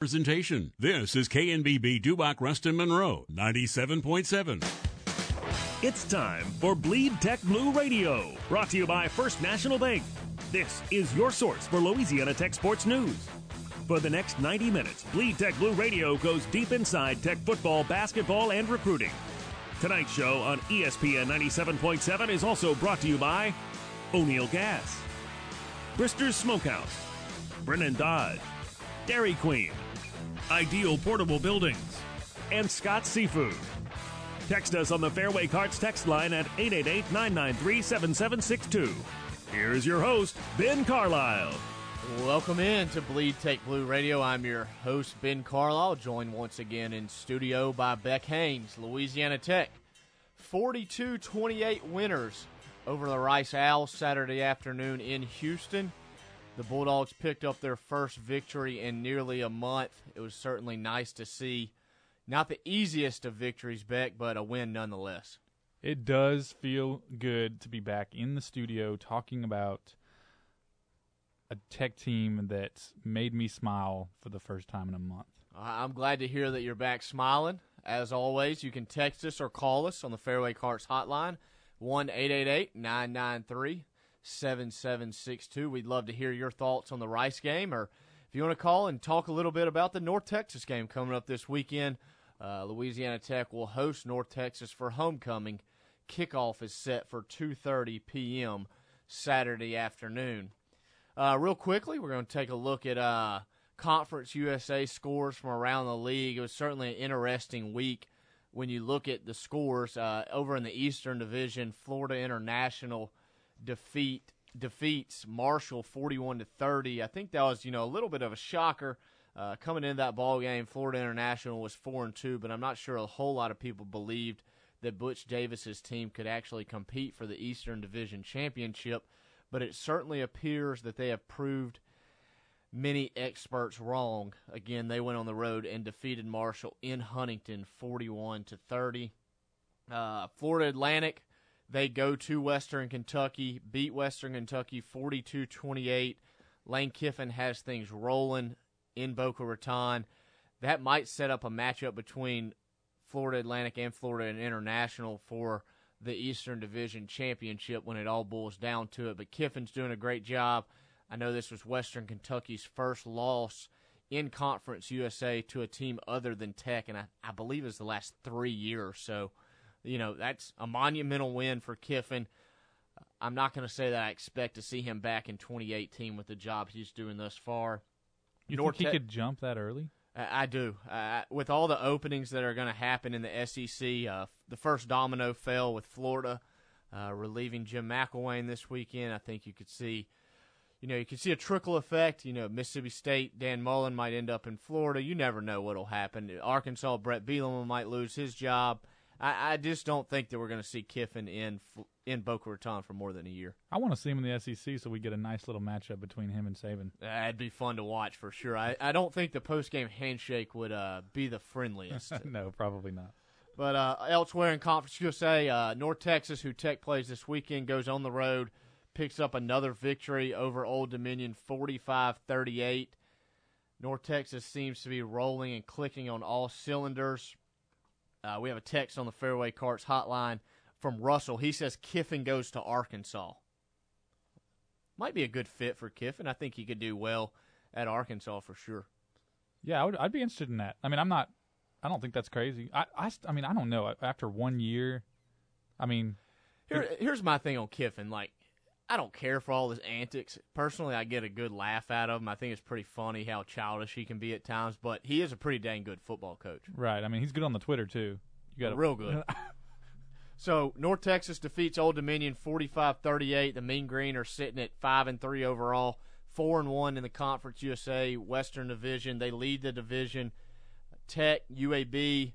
Presentation. This is KNBB Dubach Ruston Monroe 97.7. It's time for Bleed Tech Blue Radio, brought to you by First National Bank. This is your source for Louisiana Tech sports news. For the next 90 minutes, Bleed Tech Blue Radio goes deep inside Tech football, basketball, and recruiting. Tonight's show on ESPN 97.7 is also brought to you by O'Neill Gas, Brister's Smokehouse, Brennan Dodge, Dairy Queen, Ideal Portable Buildings, and Scott's Seafood. Text us on the Fairway Carts text line at 888-993-7762. Here's your host, Ben Carlisle. Welcome in to Bleed Tech Blue Radio. I'm your host, Ben Carlisle, joined once again in studio by Beck Haynes. Louisiana Tech, 42-28 winners over the Rice Owls Saturday afternoon in Houston. The Bulldogs picked up their first victory in nearly a month. It was certainly nice to see. Not the easiest of victories, Beck, but a win nonetheless. It does feel good to be back in the studio talking about a Tech team that made me smile for the first time in a month. I'm glad to hear that you're back smiling. As always, you can text us or call us on the Fairway Carts hotline, 1-888-993-7762. We'd love to hear your thoughts on the Rice game, or if you want to call and talk a little bit about the North Texas game coming up this weekend. Louisiana Tech will host North Texas for homecoming. Kickoff is set for 2:30 p.m. Saturday afternoon. Real quickly, we're going to take a look at Conference USA scores from around the league. It was certainly an interesting week when you look at the scores. Over in the Eastern Division, Florida International defeats Marshall 41-30. I think that was, a little bit of a shocker. Coming into that ball game, Florida International was 4-2, but I'm not sure a whole lot of people believed that Butch Davis's team could actually compete for the Eastern Division championship. But it certainly appears that they have proved many experts wrong. Again, they went on the road and defeated Marshall in Huntington 41-30. Florida Atlantic, they go to Western Kentucky, beat Western Kentucky 42-28. Lane Kiffin has things rolling in Boca Raton. That might set up a matchup between Florida Atlantic and Florida International for the Eastern Division Championship when it all boils down to it. But Kiffin's doing a great job. I know this was Western Kentucky's first loss in Conference USA to a team other than Tech, and I believe it's the last 3 years. So, that's a monumental win for Kiffin. I'm not going to say that I expect to see him back in 2018 with the job he's doing thus far. You think he could jump that early? I do. With all the openings that are going to happen in the SEC, the first domino fell with Florida relieving Jim McElwain this weekend. I think you could see, a trickle effect. Mississippi State, Dan Mullen might end up in Florida. You never know what will happen. Arkansas, Brett Bielema might lose his job. I just don't think that we're going to see Kiffin in Boca Raton for more than a year. I want to see him in the SEC so we get a nice little matchup between him and Saban. That'd be fun to watch for sure. I don't think the post-game handshake would be the friendliest. No, probably not. But elsewhere in Conference USA, North Texas, who Tech plays this weekend, goes on the road, picks up another victory over Old Dominion, 45-38. North Texas seems to be rolling and clicking on all cylinders. We have a text on the Fairway Carts hotline from Russell. He says Kiffin goes to Arkansas. Might be a good fit for Kiffin. I think he could do well at Arkansas for sure. Yeah, I'd be interested in that. I don't think that's crazy. I don't know. After 1 year, here's my thing on Kiffin. I don't care for all his antics. Personally, I get a good laugh out of him. I think it's pretty funny how childish he can be at times, but he is a pretty dang good football coach. Right. He's good on the Twitter, too. Real good. So, North Texas defeats Old Dominion 45-38. The Mean Green are sitting at 5-3 overall, 4-1 in the Conference USA Western Division. They lead the division. Tech, UAB,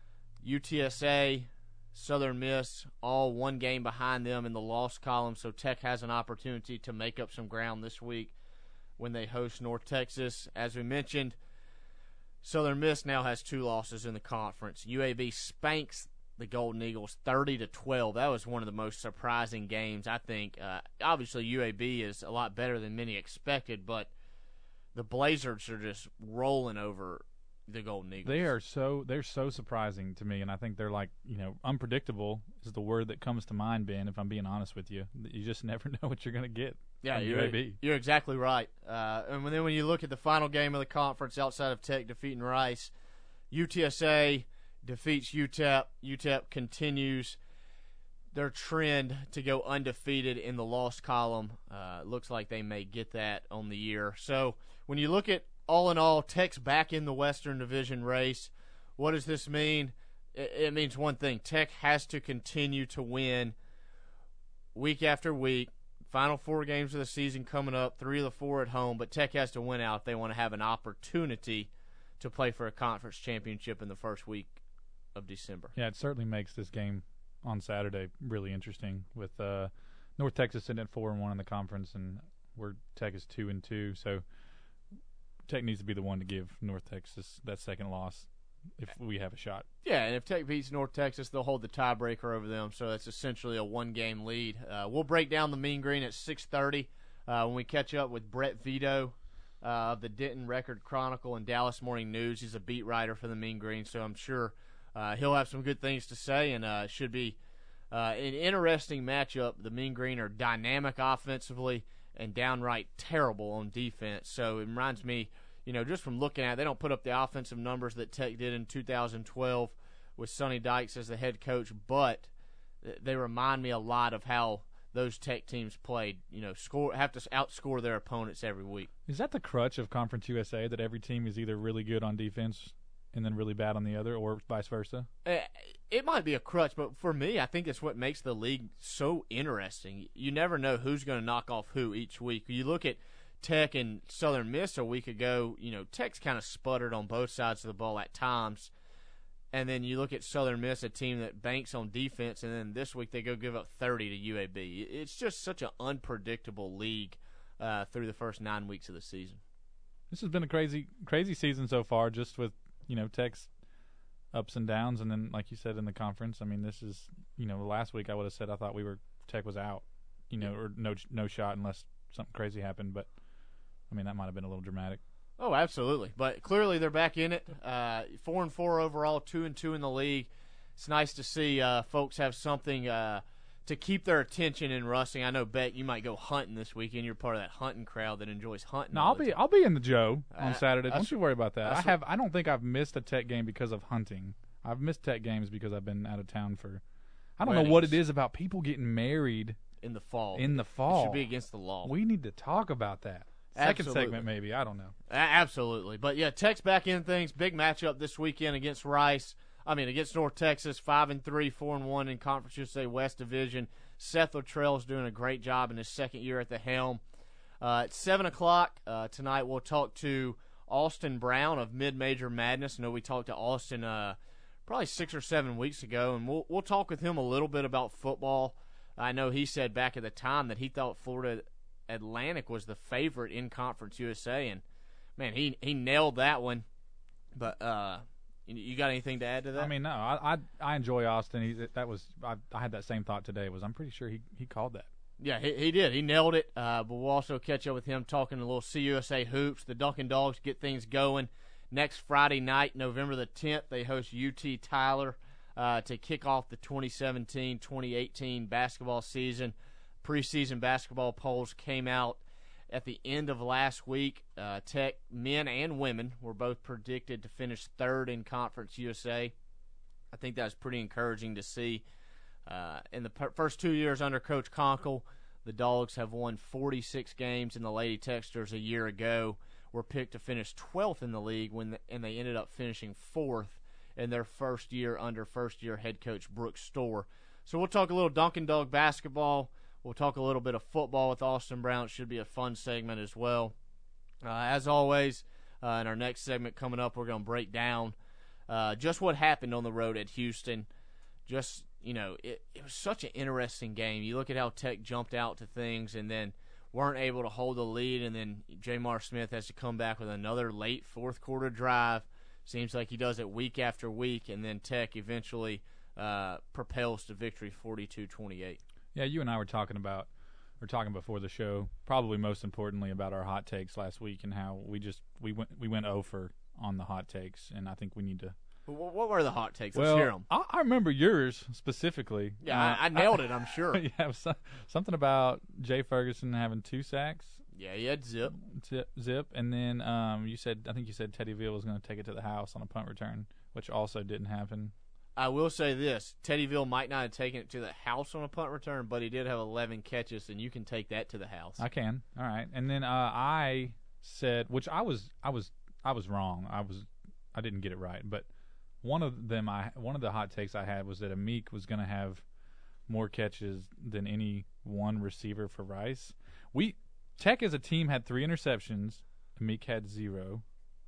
UTSA, Southern Miss, all one game behind them in the loss column, so Tech has an opportunity to make up some ground this week when they host North Texas. As we mentioned, Southern Miss now has 2 losses in the conference. UAB spanks the Golden Eagles 30-12. That was one of the most surprising games, I think. Obviously, UAB is a lot better than many expected, but the Blazers are just rolling over the Golden Eagles. They're so surprising to me, and I think they're like, unpredictable is the word that comes to mind, Ben, if I'm being honest with you. You just never know what you're going to get. Yeah, you're exactly right. And then when you look at the final game of the conference outside of Tech defeating Rice, UTSA defeats UTEP. UTEP continues their trend to go undefeated in the loss column. Looks like they may get that on the year. So when you look at all in all, Tech's back in the Western Division race. What does this mean? It means one thing. Tech has to continue to win week after week. Final 4 games of the season coming up, 3 of the 4 at home, but Tech has to win out if they want to have an opportunity to play for a conference championship in the first week of December. Yeah, it certainly makes this game on Saturday really interesting with North Texas sitting at 4-1 in the conference, and where Tech is 2-2. So Tech needs to be the one to give North Texas that second loss if we have a shot. Yeah, and if Tech beats North Texas, they'll hold the tiebreaker over them, so that's essentially a one-game lead. We'll break down the Mean Green at 6:30 when we catch up with Brett Vito of the Denton Record Chronicle and Dallas Morning News. He's a beat writer for the Mean Green, so I'm sure he'll have some good things to say, and should be an interesting matchup. The Mean Green are dynamic offensively and downright terrible on defense, so it reminds me, just from looking at it, they don't put up the offensive numbers that Tech did in 2012 with Sonny Dykes as the head coach, but they remind me a lot of how those Tech teams played. Have to outscore their opponents every week. Is that the crutch of Conference USA, that every team is either really good on defense and then really bad on the other, or vice versa? It might be a crutch, but for me, I think it's what makes the league so interesting. You never know who's going to knock off who each week. You look at Tech and Southern Miss a week ago, Tech's kind of sputtered on both sides of the ball at times. And then you look at Southern Miss, a team that banks on defense, and then this week they go give up 30 to UAB. It's just such an unpredictable league through the first 9 weeks of the season. This has been a crazy season so far, just with, Tech's ups and downs. And then, like you said, in the conference, I mean, this is, last week I would have said I thought Tech was out, or no shot unless something crazy happened. But I mean, that might have been a little dramatic. Oh, absolutely. But clearly they're back in it. 4-4 overall, 2-2 in the league. It's nice to see folks have something to keep their attention in wrestling. I know, Beck, you might go hunting this weekend. You're part of that hunting crowd that enjoys hunting. No, I'll be in the Joe on Saturday. Don't you worry about that. I don't think I've missed a Tech game because of hunting. I've missed Tech games because I've been out of town for. I don't know what it is about people getting married in the fall. It should be against the law. We need to talk about that. Second segment, maybe. I don't know. Absolutely. But, yeah, Tech's back in things. Big matchup this weekend against North Texas, 5-3, 4-1 in Conference USA West Division. Seth Luttrell's doing a great job in his second year at the helm. At 7 o'clock tonight, we'll talk to Austin Brown of Mid-Major Madness. I know we talked to Austin probably 6 or 7 weeks ago, and we'll talk with him a little bit about football. I know he said back at the time that he thought Florida Atlantic was the favorite in Conference USA, and man, he nailed that one. But you got anything to add to that? I mean, no, I enjoy Austin. I had that same thought today. I'm pretty sure he called that. Yeah, he did. He nailed it. But we'll also catch up with him talking a little CUSA hoops. The Dunkin' Dogs get things going next Friday night, November the 10th. They host UT Tyler to kick off the 2017-2018 basketball season. Preseason basketball polls came out at the end of last week. Tech men and women were both predicted to finish third in Conference USA. I think that was pretty encouraging to see. In the first 2 years under Coach Conkle, the Dogs have won 46 games, and the Lady Texters a year ago were picked to finish 12th in the league and they ended up finishing 4th in their first year under first-year head coach Brooke Storr. So we'll talk a little Dunkin' Dog basketball. We'll talk a little bit of football with Austin Brown. It should be a fun segment as well. As always, in our next segment coming up, we're going to break down just what happened on the road at Houston. Just, it was such an interesting game. You look at how Tech jumped out to things and then weren't able to hold the lead, and then Jamar Smith has to come back with another late fourth-quarter drive. Seems like he does it week after week, and then Tech eventually propels to victory 42-28. Yeah, you and I were talking about were talking before the show, probably most importantly about our hot takes last week and how we went over on the hot takes, and I think we need to. What were the hot takes? Let's Well, hear them. I remember yours specifically. Yeah, I nailed it, I'm sure. You have something about Jay Ferguson having 2 sacks. Yeah, he had zip. Zip, and then I think you said Teddy Veal was going to take it to the house on a punt return, which also didn't happen. I will say this: Teddy Veal might not have taken it to the house on a punt return, but he did have 11 catches, and you can take that to the house. I can. All right, and then I said, which I was wrong. I didn't get it right, but one of the hot takes I had was that Amik was going to have more catches than any one receiver for Rice. Tech as a team had 3 interceptions. Amik had 0.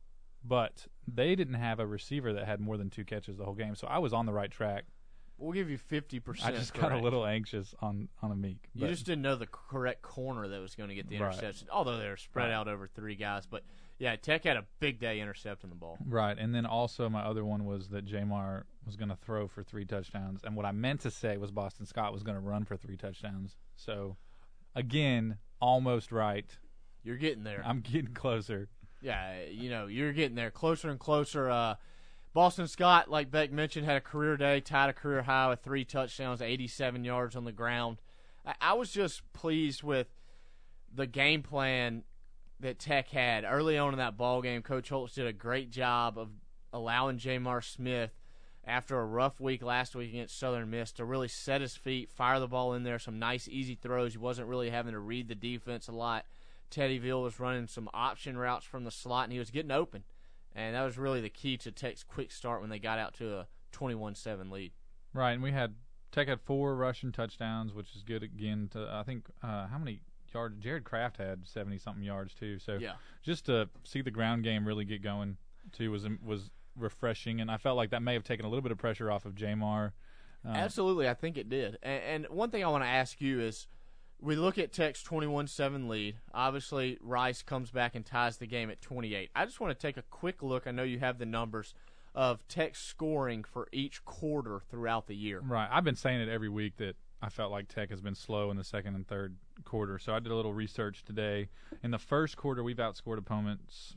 But they didn't have a receiver that had more than 2 catches the whole game. So I was on the right track. We'll give you 50%. I just got a little anxious on Amik. You just didn't know the correct corner that was going to get the interception, although they were spread out over 3 guys. But, yeah, Tech had a big day intercepting the ball. Right, and then also my other one was that Jamar was going to throw for 3 touchdowns. And what I meant to say was Boston Scott was going to run for 3 touchdowns. So, again, almost right. You're getting there. I'm getting closer. Yeah, you're getting there closer and closer. Boston Scott, like Beck mentioned, had a career day, tied a career high with 3 touchdowns, 87 yards on the ground. I was just pleased with the game plan that Tech had early on in that ball game. Coach Holtz did a great job of allowing Jamar Smith, after a rough week last week against Southern Miss, to really set his feet, fire the ball in there, some nice easy throws. He wasn't really having to read the defense a lot. Teddy Veal was running some option routes from the slot, and he was getting open. And that was really the key to Tech's quick start when they got out to a 21-7 lead. Right, and Tech had 4 rushing touchdowns, which is good again. I think how many yards? Jared Kraft had 70-something yards too. So yeah, just to see the ground game really get going too was refreshing, and I felt like that may have taken a little bit of pressure off of Jamar. Absolutely, I think it did. And one thing I want to ask you is, we look at Tech's 21-7 lead. Obviously, Rice comes back and ties the game at 28. I just want to take a quick look. I know you have the numbers of Tech's scoring for each quarter throughout the year. Right. I've been saying it every week that I felt like Tech has been slow in the second and third quarter. So I did a little research today. In the first quarter, we've outscored opponents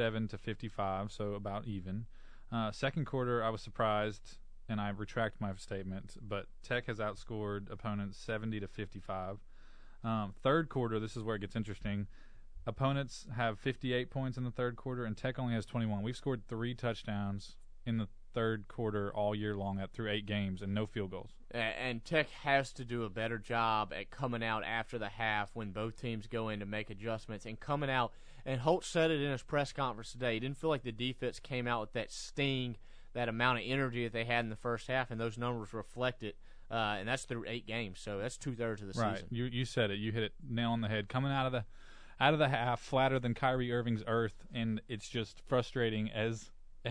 57-55, so about even. Second quarter, I was surprised, and I retract my statement, but Tech has outscored opponents 70-55. Third quarter, this is where it gets interesting. Opponents have 58 points in the third quarter, and Tech only has 21. We've scored 3 touchdowns in the third quarter all year long through 8 games and no field goals. And Tech has to do a better job at coming out after the half when both teams go in to make adjustments and coming out. And Holtz said it in his press conference today. He didn't feel like the defense came out with that sting, that amount of energy that they had in the first half, and those numbers reflect it. And that's through 8 games, so that's 2/3 of the season. Right, you said it. You hit it nail on the head. Coming out of the half, flatter than Kyrie Irving's earth, and it's just frustrating as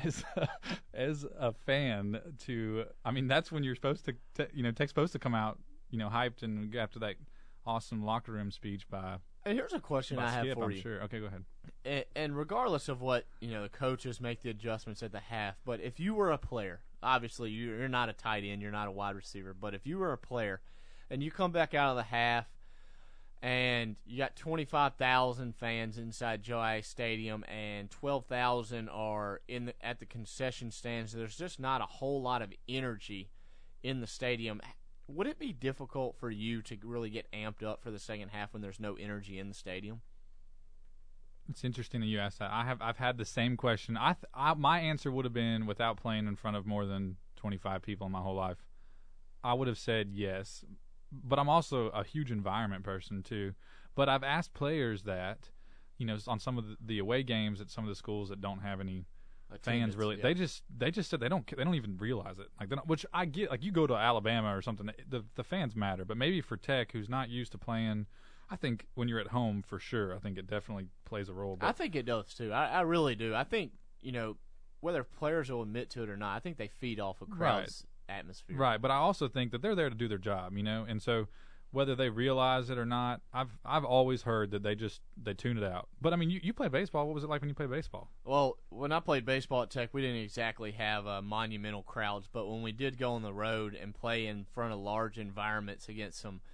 a fan to. I mean, that's when you're supposed to, Tech's supposed to come out, hyped and after that awesome locker room speech by. And here's a question I have for you. Sure. Okay, go ahead. And regardless of what the coaches make the adjustments at the half, but if you were a player. Obviously, you're not a tight end, you're not a wide receiver, but if you were a player and you come back out of the half and you got 25,000 fans inside Joe Ice Stadium and 12,000 are at the concession stands, there's just not a whole lot of energy in the stadium. Would it be difficult for you to really get amped up for the second half when there's no energy in the stadium? It's interesting that you asked that. I've had the same question. My answer would have been, without playing in front of more than 25 people in my whole life, I would have said yes. But I'm also a huge environment person too. But I've asked players that, on some of the away games at some of the schools that don't have any fans really. Yeah. They just said they don't even realize it. Which I get. Like, you go to Alabama or something, the fans matter. But maybe for Tech, who's not used to playing. I think when you're at home, for sure, I think it definitely plays a role. But I think it does, too. I really do. I think, whether players will admit to it or not, I think they feed off a crowd's atmosphere. Right, but I also think that they're there to do their job, and so whether they realize it or not, I've always heard that they tune it out. But, I mean, you play baseball. What was it like when you played baseball? Well, when I played baseball at Tech, we didn't exactly have monumental crowds, but when we did go on the road and play in front of large environments against some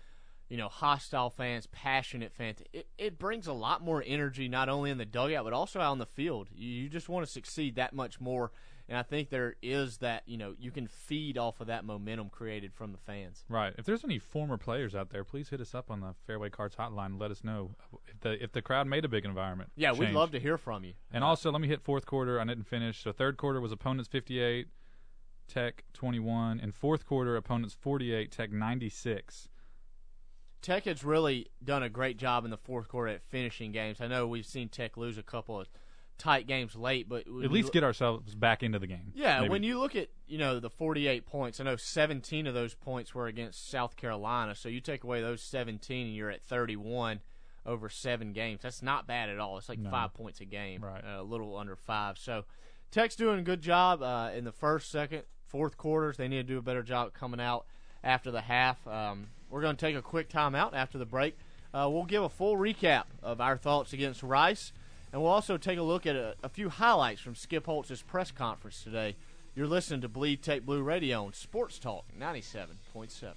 hostile fans, passionate fans. It brings a lot more energy, not only in the dugout, but also out on the field. You just want to succeed that much more, and I think there is that, you can feed off of that momentum created from the fans. Right. If there's any former players out there, please hit us up on the Fairway Cards hotline and let us know if the crowd made a big environment Yeah, change. we'd love to hear from you. And also, let me hit fourth quarter. I didn't finish. So third quarter was opponents 58, Tech 21, and fourth quarter opponents 48, Tech 96. Tech has really done a great job in the fourth quarter at finishing games. I know we've seen Tech lose a couple of tight games late, but at least get ourselves back into the game. Yeah, maybe. When you look at the 48 points, I know 17 of those points were against South Carolina. So you take away those 17, and you're at 31 over 7 games. That's not bad at all. It's like 5 points a game, right? A little under 5. So Tech's doing a good job in the first, second, fourth quarters. They need to do a better job coming out after the half. We're going to take a quick timeout after the break. We'll give a full recap of our thoughts against Rice, and we'll also take a look at a few highlights from Skip Holtz's press conference today. You're listening to Bleed Tech Blue Radio on Sports Talk 97.7.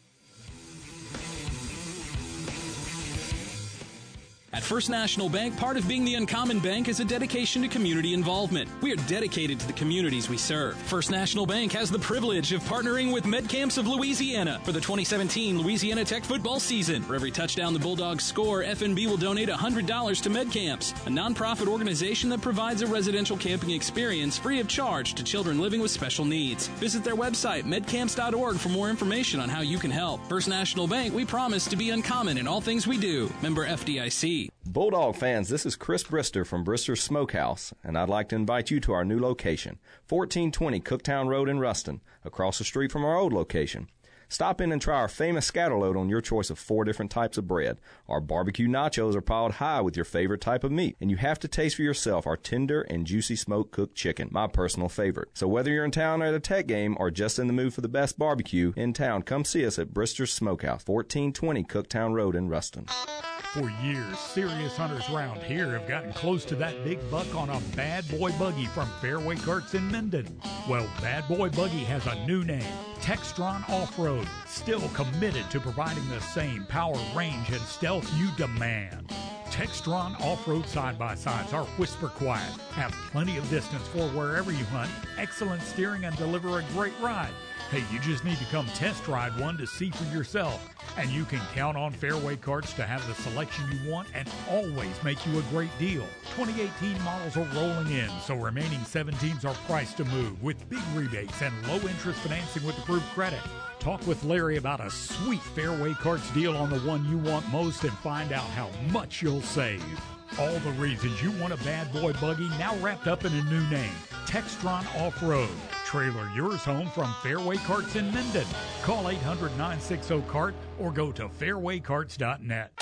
At First National Bank, part of being the uncommon bank is a dedication to community involvement. We are dedicated to the communities we serve. First National Bank has the privilege of partnering with MedCamps of Louisiana for the 2017 Louisiana Tech football season. For every touchdown the Bulldogs score, FNB will donate $100 to MedCamps, a nonprofit organization that provides a residential camping experience free of charge to children living with special needs. Visit their website, medcamps.org, for more information on how you can help. First National Bank, we promise to be uncommon in all things we do. Member FDIC. Bulldog fans, this is Chris Brister from Brister's Smokehouse, and I'd like to invite you to our new location, 1420 Cooktown Road in Ruston, across the street from our old location. Stop in and try our famous scatterload on your choice of 4 different types of bread. Our barbecue nachos are piled high with your favorite type of meat, and you have to taste for yourself our tender and juicy smoke-cooked chicken, my personal favorite. So whether you're in town at a Tech game or just in the mood for the best barbecue in town, come see us at Brister's Smokehouse, 1420 Cooktown Road in Ruston. For years, serious hunters around here have gotten close to that big buck on a Bad Boy Buggy from Fairway Carts in Minden. Well, Bad Boy Buggy has a new name, Textron Off-Road, still committed to providing the same power, range, and stealth you demand. Textron Off-Road side-by-sides are whisper quiet, have plenty of distance for wherever you hunt, excellent steering, and deliver a great ride. Hey, you just need to come test ride one to see for yourself. And you can count on Fairway Carts to have the selection you want and always make you a great deal. 2018 models are rolling in, so remaining 17s are priced to move with big rebates and low-interest financing with approved credit. Talk with Larry about a sweet Fairway Carts deal on the one you want most and find out how much you'll save. All the reasons you want a Bad Boy Buggy now wrapped up in a new name, Textron Off-Road. Trailer yours home from Fairway Carts in Minden. Call 800-960-CART or go to fairwaycarts.net.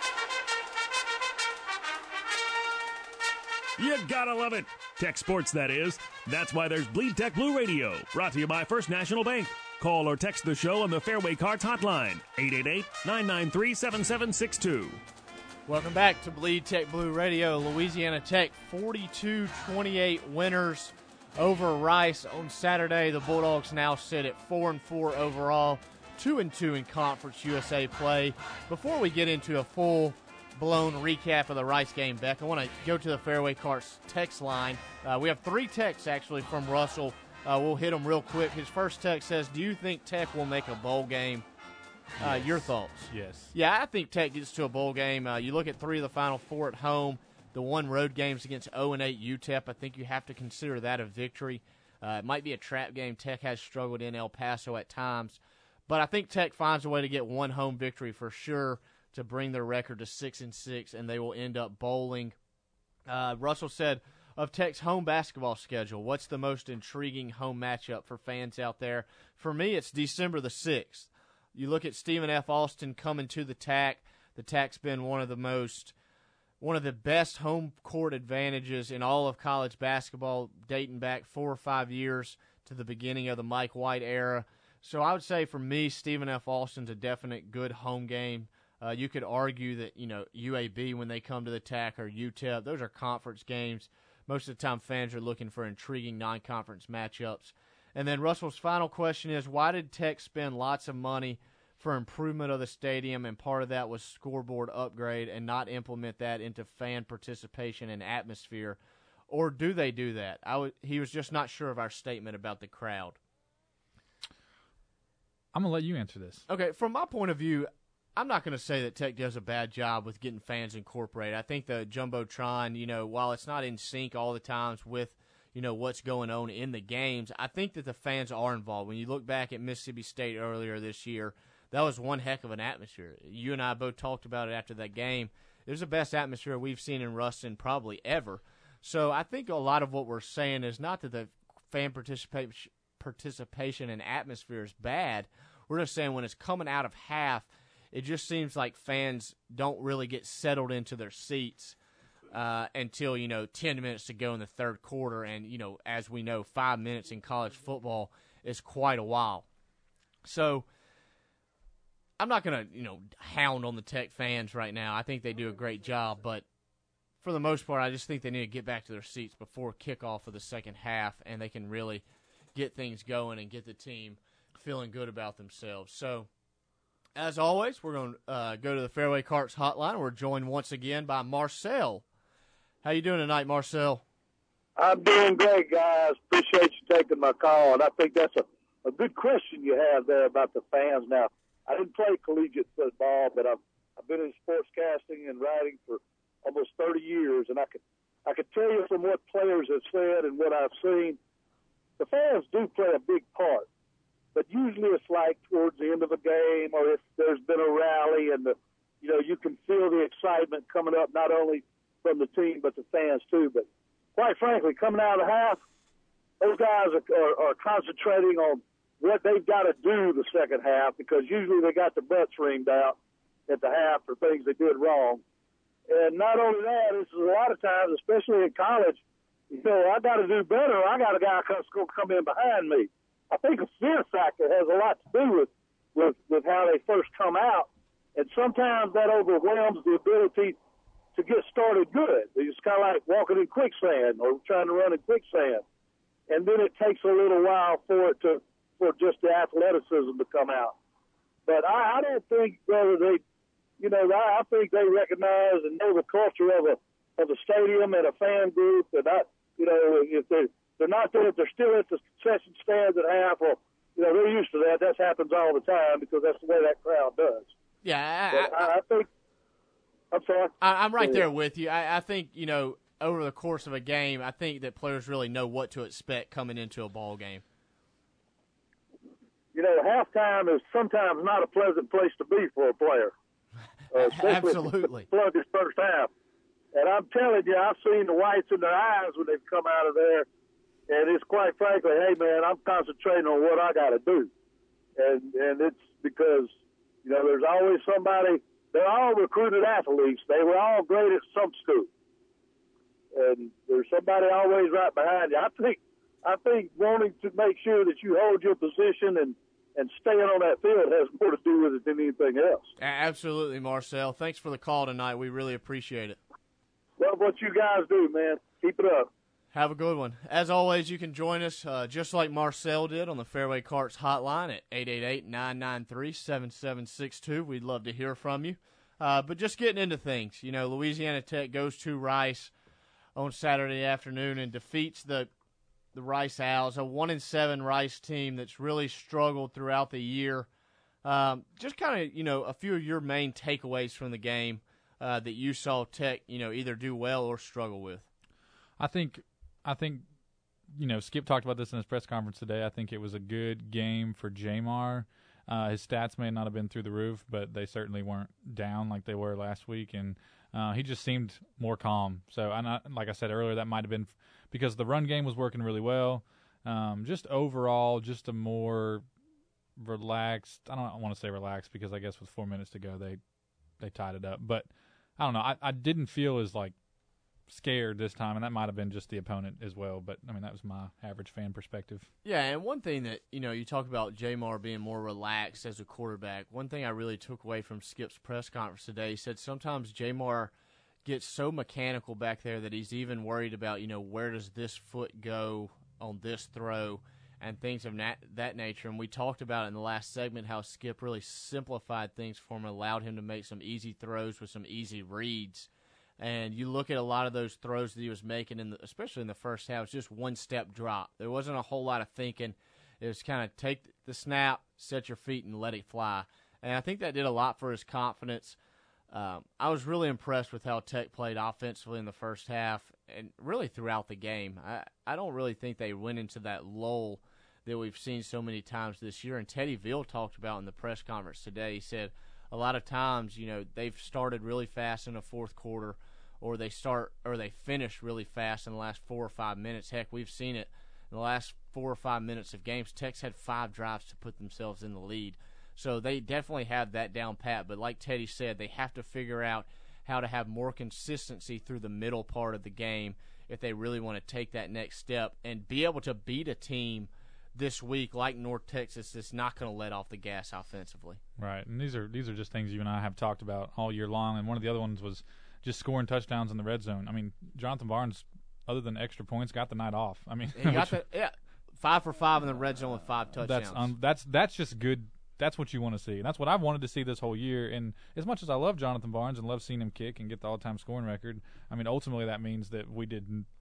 You gotta love it. Tech sports, that is. That's why there's Bleed Tech Blue Radio, brought to you by First National Bank. Call or text the show on the Fairway Carts hotline, 888-993-7762. Welcome back to Bleed Tech Blue Radio. Louisiana Tech 42-28 winners over Rice on Saturday. The Bulldogs now sit at 4-4 overall, 2-2 in Conference USA play. Before we get into a full-blown recap of the Rice game, Beck, I want to go to the Fairway Carts text line. We have 3 texts, actually, from Russell. We'll hit them real quick. His first text says, do you think Tech will make a bowl game? Yes. Your thoughts? Yes. Yeah, I think Tech gets to a bowl game. You look at 3 of the Final 4 at home. The 1 road games against 0-8 UTEP, I think you have to consider that a victory. It might be a trap game. Tech has struggled in El Paso at times. But I think Tech finds a way to get 1 home victory for sure to bring their record to 6-6, and they will end up bowling. Russell said, of Tech's home basketball schedule, what's the most intriguing home matchup for fans out there? For me, it's December the 6th. You look at Stephen F. Austin coming to the TAC. The TAC's been one of the best home court advantages in all of college basketball, dating back 4 or 5 years to the beginning of the Mike White era. So I would say for me, Stephen F. Austin's a definite good home game. You could argue that, UAB when they come to the TAC or UTEP, those are conference games. Most of the time fans are looking for intriguing non-conference matchups. And then Russell's final question is, why did Tech spend lots of money for improvement of the stadium, and part of that was scoreboard upgrade, and not implement that into fan participation and atmosphere? Or do they do that? He was just not sure of our statement about the crowd. I'm going to let you answer this. Okay, from my point of view, I'm not going to say that Tech does a bad job with getting fans incorporated. I think the Jumbotron, while it's not in sync all the times with, what's going on in the games, I think that the fans are involved. When you look back at Mississippi State earlier this year, that was one heck of an atmosphere. You and I both talked about it after that game. It was the best atmosphere we've seen in Ruston probably ever. So I think a lot of what we're saying is not that the fan participation and atmosphere is bad. We're just saying when it's coming out of half, it just seems like fans don't really get settled into their seats until, 10 minutes to go in the third quarter. And, as we know, 5 minutes in college football is quite a while. So I'm not going to, hound on the Tech fans right now. I think they do a great job. But for the most part, I just think they need to get back to their seats before kickoff of the second half, and they can really get things going and get the team feeling good about themselves. So, as always, we're going to go to the Fairway Carts hotline. We're joined once again by Marcel. How you doing tonight, Marcel? I'm doing great, guys. Appreciate you taking my call. And I think that's a good question you have there about the fans. Now, I didn't play collegiate football, but I've been in sportscasting and writing for almost 30 years, and I could tell you from what players have said and what I've seen, the fans do play a big part. But usually it's like towards the end of a game, or if there's been a rally and you can feel the excitement coming up not only from the team but the fans too. But quite frankly, coming out of the half, those guys are concentrating on what they've got to do the second half, because usually they got their butts reamed out at the half for things they did wrong. And not only that, this is a lot of times, especially in college, I got to do better. I got a guy that's going to come in behind me. I think a fear factor has a lot to do with how they first come out, and sometimes that overwhelms the ability to get started good. It's kind of like walking in quicksand or trying to run in quicksand, and then it takes a little while for just the athleticism to come out. But I don't think whether they, I think they recognize and know the culture of a stadium and a fan group, and if they're not there, if they're still at the concession stands at half, or they're used to that. That happens all the time because that's the way that crowd does. Yeah, I think. I'm sorry. I'm right there with you. I think over the course of a game, I think that players really know what to expect coming into a ball game. Halftime is sometimes not a pleasant place to be for a player. Absolutely. Plug his first half. And I'm telling you, I've seen the whites in their eyes when they've come out of there. And it's quite frankly, hey, man, I'm concentrating on what I got to do. And it's because, there's always somebody. They're all recruited athletes. They were all great at some school. And there's somebody always right behind you. I think wanting to make sure that you hold your position and staying on that field has more to do with it than anything else. Absolutely, Marcel. Thanks for the call tonight. We really appreciate it. Love what you guys do, man. Keep it up. Have a good one. As always, you can join us just like Marcel did on the Fairway Carts hotline at 888-993-7762. We'd love to hear from you. But just getting into things, Louisiana Tech goes to Rice on Saturday afternoon and defeats the Rice Owls, a 1-7 Rice team that's really struggled throughout the year. Just kind of, a few of your main takeaways from the game that you saw Tech, either do well or struggle with. I think, Skip talked about this in his press conference today. I think it was a good game for Jamar. His stats may not have been through the roof, but they certainly weren't down like they were last week, and he just seemed more calm. So, like I said earlier, that might have been because the run game was working really well. Just overall, just a more relaxed. I don't want to say relaxed because I guess with 4 minutes to go, they tied it up. But I don't know. I didn't feel as scared this time, and that might have been just the opponent as well. But that was my average fan perspective. Yeah, and one thing that you talk about Jamar being more relaxed as a quarterback. One thing I really took away from Skip's press conference today, he said sometimes Jamar gets so mechanical back there that he's even worried about where does this foot go on this throw, and things of that nature. And we talked about in the last segment how Skip really simplified things for him, allowed him to make some easy throws with some easy reads. And you look at a lot of those throws that he was making, especially in the first half, it's just one-step drop. There wasn't a whole lot of thinking. It was kind of take the snap, set your feet, and let it fly. And I think that did a lot for his confidence. I was really impressed with how Tech played offensively in the first half and really throughout the game. I don't really think they went into that lull that we've seen so many times this year. And Teddy Veal talked about in the press conference today. He said a lot of times, they've started really fast in the fourth quarter, or they finish really fast in the last 4 or 5 minutes. Heck, we've seen it in the last 4 or 5 minutes of games. Tech's had 5 drives to put themselves in the lead. So they definitely have that down pat. But like Teddy said, they have to figure out how to have more consistency through the middle part of the game if they really want to take that next step and be able to beat a team this week like North Texas that's not going to let off the gas offensively. Right, and these are just things you and I have talked about all year long. And one of the other ones was just scoring touchdowns in the red zone. I mean, Jonathan Barnes, other than extra points, got the night off. I mean, he got 5 for 5 in the red zone with 5 touchdowns. That's just good. That's what you want to see. And that's what I've wanted to see this whole year. And as much as I love Jonathan Barnes and love seeing him kick and get the all-time scoring record, I mean, ultimately that means that we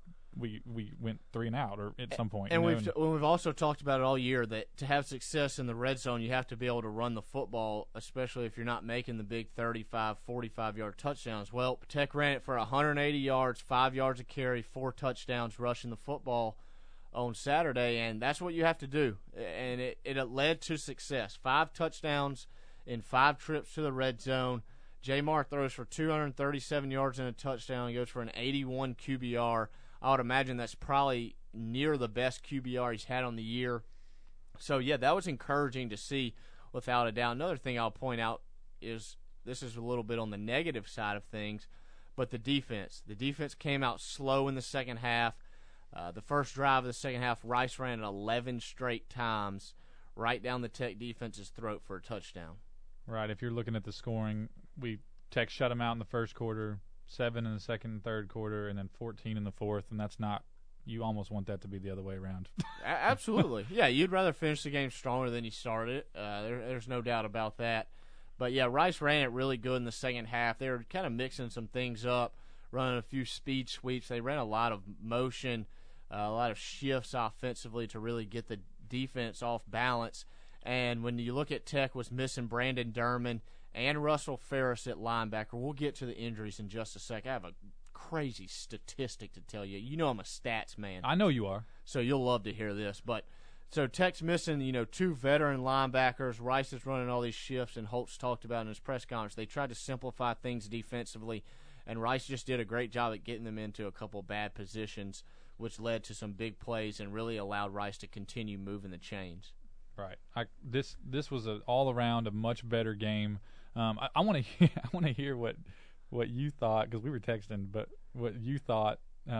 went 3 and out or at some point. And we've also talked about it all year that to have success in the red zone, you have to be able to run the football, especially if you're not making the big 35, 45-yard touchdowns. Well, Tech ran it for 180 yards, 5 yards a carry, 4 touchdowns rushing the football on Saturday, and that's what you have to do. And it led to success. 5 touchdowns in 5 trips to the red zone. Jamar throws for 237 yards and a touchdown. He goes for an 81 QBR. I would imagine that's probably near the best QBR he's had on the year. So, yeah, that was encouraging to see without a doubt. Another thing I'll point out is this is a little bit on the negative side of things, but the defense. The defense came out slow in the second half. The first drive of the second half, Rice ran it 11 straight times right down the Tech defense's throat for a touchdown. Right. If you're looking at the scoring, Tech shut them out in the first quarter, 7 in the second and third quarter, and then 14 in the fourth, and that's not – you almost want that to be the other way around. Absolutely. Yeah, you'd rather finish the game stronger than you started it. There's no doubt about that. But, yeah, Rice ran it really good in the second half. They were kind of mixing some things up, running a few speed sweeps. They ran a lot of motion, a lot of shifts offensively to really get the defense off balance. And when you look at Tech was missing Brandon Derman and Russell Ferris at linebacker. We'll get to the injuries in just a sec. I have a crazy statistic to tell you. You know I'm a stats man. I know you are. So you'll love to hear this. But so Tech's missing, 2 veteran linebackers. Rice is running all these shifts, and Holtz talked about in his press conference. They tried to simplify things defensively, and Rice just did a great job at getting them into a couple bad positions, which led to some big plays and really allowed Rice to continue moving the chains. Right. This was all around a much better game. I want to hear what you thought, because we were texting, but what you thought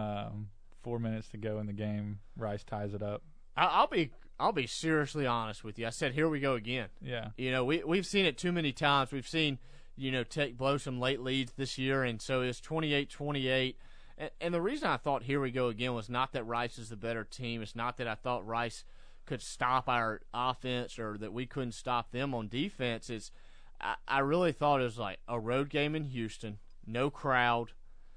4 minutes to go in the game, Rice ties it up. I'll be seriously honest with you. I said, here we go again. Yeah. We've seen it too many times. We've seen Tech blow some late leads this year, and so it's 28-28. And the reason I thought here we go again was not that Rice is the better team. It's not that I thought Rice could stop our offense or that we couldn't stop them on defense. I really thought it was like a road game in Houston, no crowd,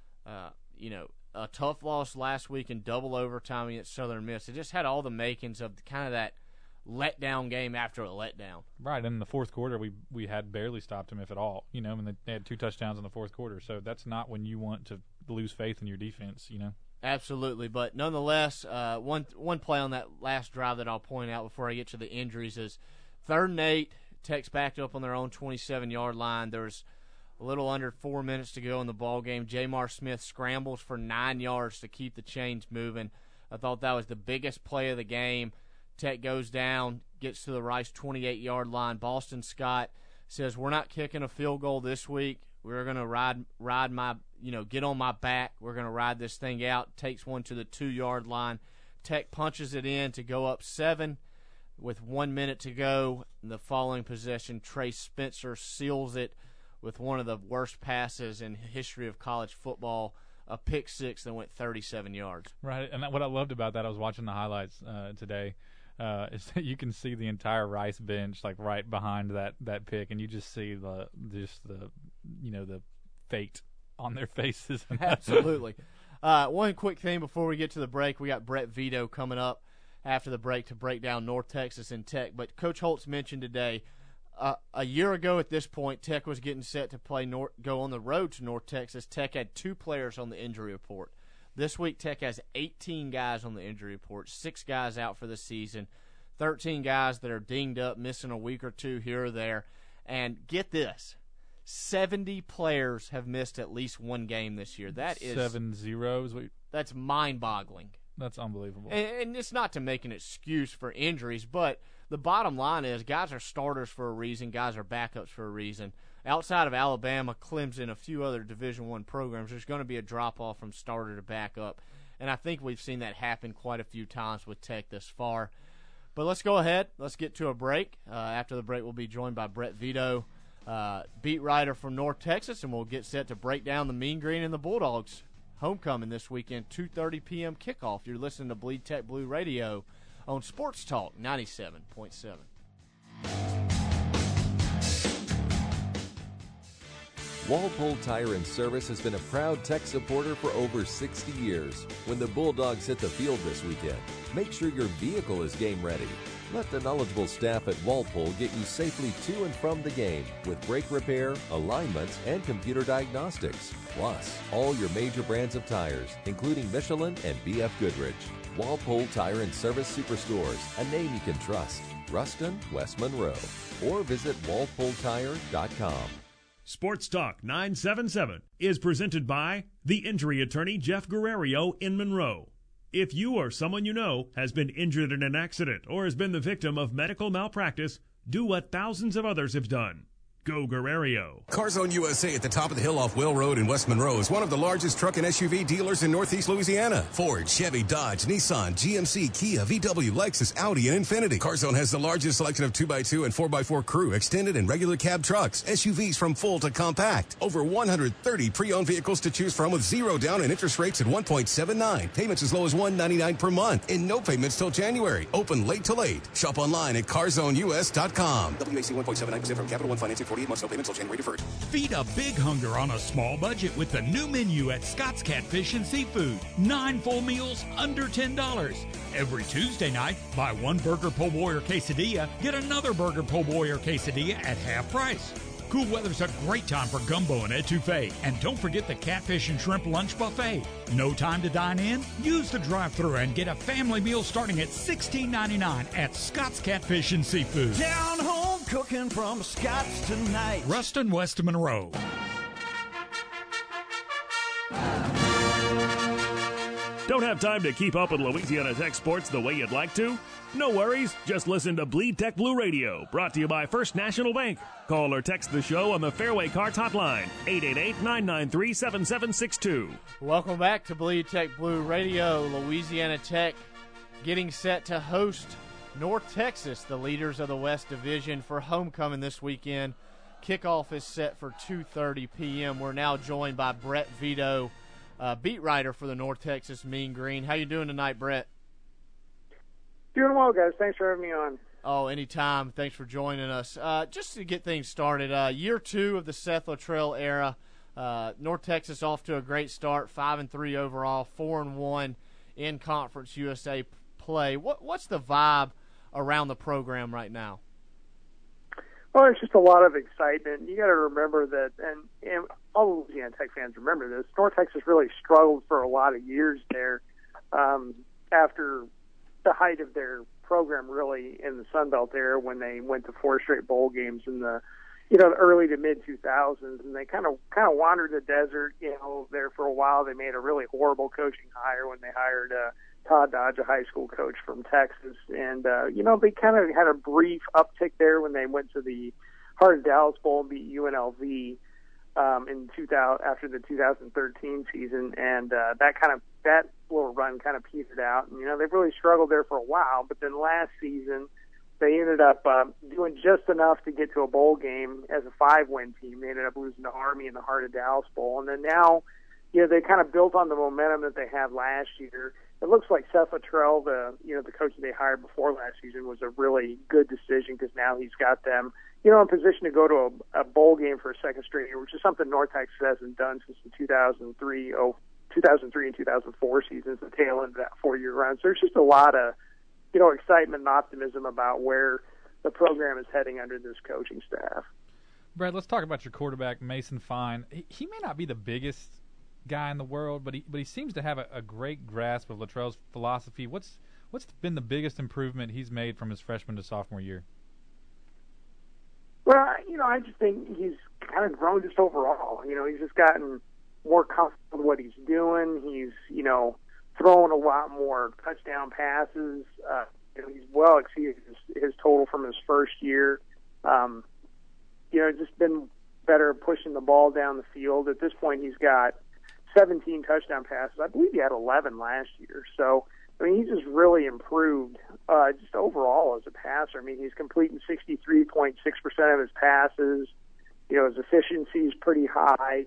a tough loss last week in double overtime against Southern Miss. It just had all the makings of kind of that letdown game after a letdown. Right, and in the fourth quarter we had barely stopped them, if at all. And they had 2 touchdowns in the fourth quarter, so that's not when you want to lose faith in your defense. Absolutely, but nonetheless, one play on that last drive that I'll point out before I get to the injuries is 3rd and 8. Tech's backed up on their own 27-yard line. There's a little under 4 minutes to go in the ball game. Jamar Smith scrambles for 9 yards to keep the chains moving. I thought that was the biggest play of the game. Tech goes down, gets to the Rice 28-yard line. Boston Scott says, "We're not kicking a field goal this week. We're going to ride my, get on my back. We're going to ride this thing out." Takes one to the 2-yard line. Tech punches it in to go up 7 with 1 minute to go. In the following possession, Trey Spencer seals it with one of the worst passes in the history of college football, a pick 6 that went 37 yards. Right, and what I loved about that, I was watching the highlights today. is that you can see the entire Rice bench like right behind that pick, and you just see the fate on their faces. Absolutely. One quick thing before we get to the break, we got Brett Vito coming up after the break to break down North Texas and Tech. But Coach Holtz mentioned today, a year ago at this point, Tech was getting set to go on the road to North Texas. Tech had 2 players on the injury report. This week, Tech has 18 guys on the injury report, 6 guys out for the season, 13 guys that are dinged up, missing a week or 2 here or there. And get this, 70 players have missed at least 1 game this year. That is 70. That's mind-boggling. That's unbelievable. And it's not to make an excuse for injuries, but the bottom line is guys are starters for a reason, guys are backups for a reason. Outside of Alabama, Clemson, a few other Division I programs, there's going to be a drop-off from starter to backup. And I think we've seen that happen quite a few times with Tech this far. But let's go ahead. Let's get to a break. After the break, we'll be joined by Brett Vito, beat writer from North Texas, and we'll get set to break down the Mean Green and the Bulldogs homecoming this weekend, 2:30 p.m. kickoff. You're listening to Bleed Tech Blue Radio on Sports Talk 97.7. Walpole Tire and Service has been a proud Tech supporter for over 60 years. When the Bulldogs hit the field this weekend, make sure your vehicle is game ready. Let the knowledgeable staff at Walpole get you safely to and from the game with brake repair, alignments, and computer diagnostics. Plus, all your major brands of tires, including Michelin and BF Goodrich. Walpole Tire and Service Superstores, a name you can trust. Ruston, West Monroe. Or visit walpoletire.com. Sports Talk 977 is presented by the injury attorney Jeff Guerrero in Monroe. If you or someone you know has been injured in an accident or has been the victim of medical malpractice, do what thousands of others have done. Go Guerrero. CarZone USA at the top of the hill off Will Road in West Monroe is one of the largest truck and SUV dealers in Northeast Louisiana. Ford, Chevy, Dodge, Nissan, GMC, Kia, VW, Lexus, Audi, and Infiniti. CarZone has the largest selection of 2x2 and 4x4 crew, extended and regular cab trucks, SUVs from full to compact. Over 130 pre-owned vehicles to choose from with 0 down and interest rates at 1.79. Payments as low as $199 per month and no payments till January. Open late to late. Shop online at CarZoneUS.com. WAC 1.79% from Capital One Financing. 48 months, no payments till January 1st. Feed a big hunger on a small budget with the new menu at Scott's Catfish and Seafood. 9 full meals under $10. Every Tuesday night, buy 1 burger po' boy or quesadilla, get another burger po' boy or quesadilla at half price. Cool weather's a great time for gumbo and etouffee. And don't forget the catfish and shrimp lunch buffet. No time to dine in? Use the drive-thru and get a family meal starting at $16.99 at Scott's Catfish and Seafood. Down home cooking from Scott's tonight. Ruston, West Monroe. Don't have time to keep up with Louisiana Tech sports the way you'd like to? No worries. Just listen to Bleed Tech Blue Radio, brought to you by First National Bank. Call or text the show on the Fairway Carts hotline, 888-993-7762. Welcome back to Bleed Tech Blue Radio. Louisiana Tech getting set to host North Texas, the leaders of the West Division, for homecoming this weekend. Kickoff is set for 2:30 p.m. We're now joined by Brett Vito, beat writer for the North Texas Mean Green. How you doing tonight, Brett? Doing well, guys. Thanks for having me on. Oh, anytime. Thanks for joining us. Just to get things started, year 2 of the Seth Luttrell era. North Texas off to a great start, 5-3 overall, 4-1 in Conference USA play. What's the vibe around the program right now? Well, it's just a lot of excitement. You got to remember that, and all Louisiana Tech fans remember this, North Texas really struggled for a lot of years there after the height of their program, really, in the Sun Belt era, when they went to 4 straight bowl games in the early to mid 2000s, and they kind of wandered the desert, there for a while. They made a really horrible coaching hire when they hired Todd Dodge, a high school coach from Texas, and they kind of had a brief uptick there when they went to the Heart of Dallas Bowl and beat UNLV after the 2013 season, and that little run kind of petered out. And they've really struggled there for a while, but then last season they ended up doing just enough to get to a bowl game as a 5-win team. They ended up losing to Army in the Heart of Dallas Bowl, and then now they kind of built on the momentum that they had last year. it looks like Seth Luttrell, the coach that they hired before last season, was a really good decision because now he's got them, in position to go to a bowl game for a second straight year, which is something North Texas hasn't done since the 2003 and 2004 seasons, the tail end of that 4-year run. So there's just a lot of, excitement and optimism about where the program is heading under this coaching staff. Brad, let's talk about your quarterback, Mason Fine. He may not be the biggest guy in the world, but he seems to have a great grasp of Luttrell's philosophy. What's been the biggest improvement he's made from his freshman to sophomore year? Well, I just think he's kind of grown just overall. He's just gotten more comfortable with what he's doing. He's, throwing a lot more touchdown passes. He's well exceeded his total from his first year. Just been better at pushing the ball down the field. At this point, he's got 17 touchdown passes. I believe he had 11 last year. So, he's just really improved just overall as a passer. He's completing 63.6% of his passes. His efficiency is pretty high.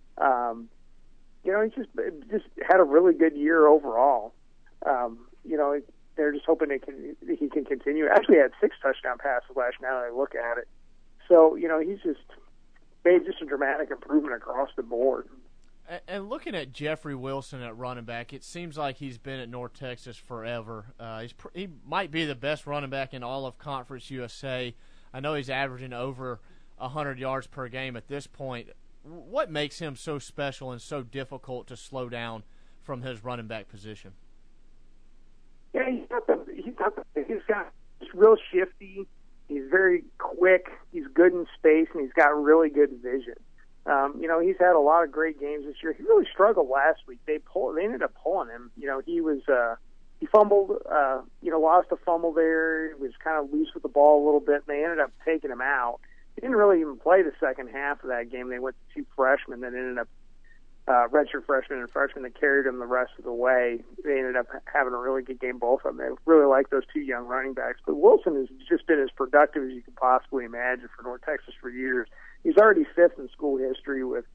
He's just had a really good year overall. They're just hoping he can continue. Actually, he had 6 touchdown passes last year, now that I look at it. So, he's just made just a dramatic improvement across the board. And looking at Jeffrey Wilson at running back, it seems like he's been at North Texas forever. He might be the best running back in all of Conference USA. I know he's averaging over 100 yards per game at this point. What makes him so special and so difficult to slow down from his running back position? Yeah, he's real shifty. He's very quick. He's good in space, and he's got really good vision. He's had a lot of great games this year. He really struggled last week. They ended up pulling him. He fumbled. Lost a fumble there. He was kind of loose with the ball a little bit. And they ended up taking him out. He didn't really even play the second half of that game. They went to 2 freshmen that ended up redshirt freshmen and freshmen that carried him the rest of the way. They ended up having a really good game, both of them. They really like those 2 young running backs. But Wilson has just been as productive as you could possibly imagine for North Texas for years. He's already 5th in school history with,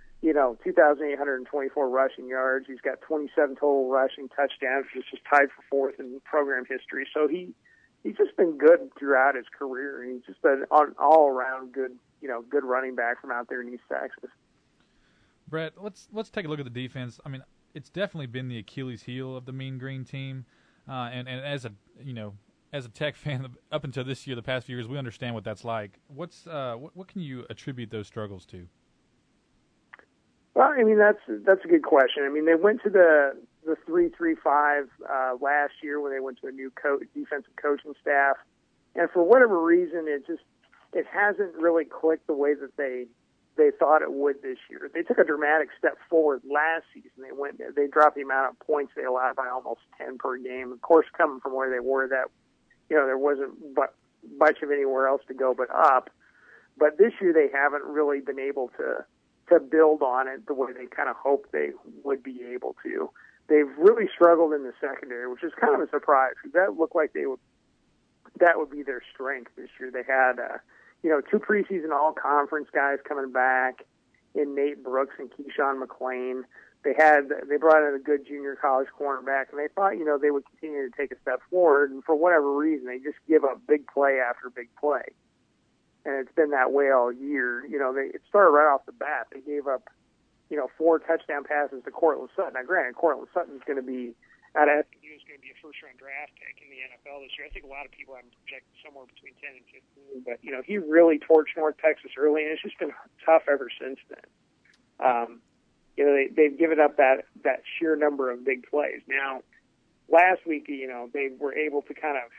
2,824 rushing yards. He's got 27 total rushing touchdowns, which is tied for 4th in program history. So he's just been good throughout his career. He's just been an all-around good running back from out there in East Texas. Brett, let's take a look at the defense. It's definitely been the Achilles heel of the Mean Green team, and as a Tech fan, up until this year, the past few years, we understand what that's like. What can you attribute those struggles to? Well, that's a good question. They went to the 3-3-5 last year when they went to a new defensive coaching staff, and for whatever reason, it hasn't really clicked the way that they thought it would this year. They took a dramatic step forward last season. They dropped the amount of points they allowed by almost 10 per game. Of course, coming from where they were, that there wasn't much of anywhere else to go but up. But this year they haven't really been able to build on it the way they kind of hoped they would be able to. They've really struggled in the secondary, which is kind of a surprise because that looked like that would be their strength this year. They had 2 preseason all-conference guys coming back in Nate Brooks and Keyshawn McClain. They brought in a good junior college cornerback, and they thought, they would continue to take a step forward. And for whatever reason, they just give up big play after big play. And it's been that way all year. It started right off the bat. They gave up, 4 touchdown passes to Cortland Sutton. Now, granted, Cortland Sutton's going to be out of SMU is going to be a first-round draft pick in the NFL this year. I think a lot of people have him projected somewhere between 10 and 15. But, he really torched North Texas early, and it's just been tough ever since then. They've given up that sheer number of big plays. Now, last week, they were able to kind of,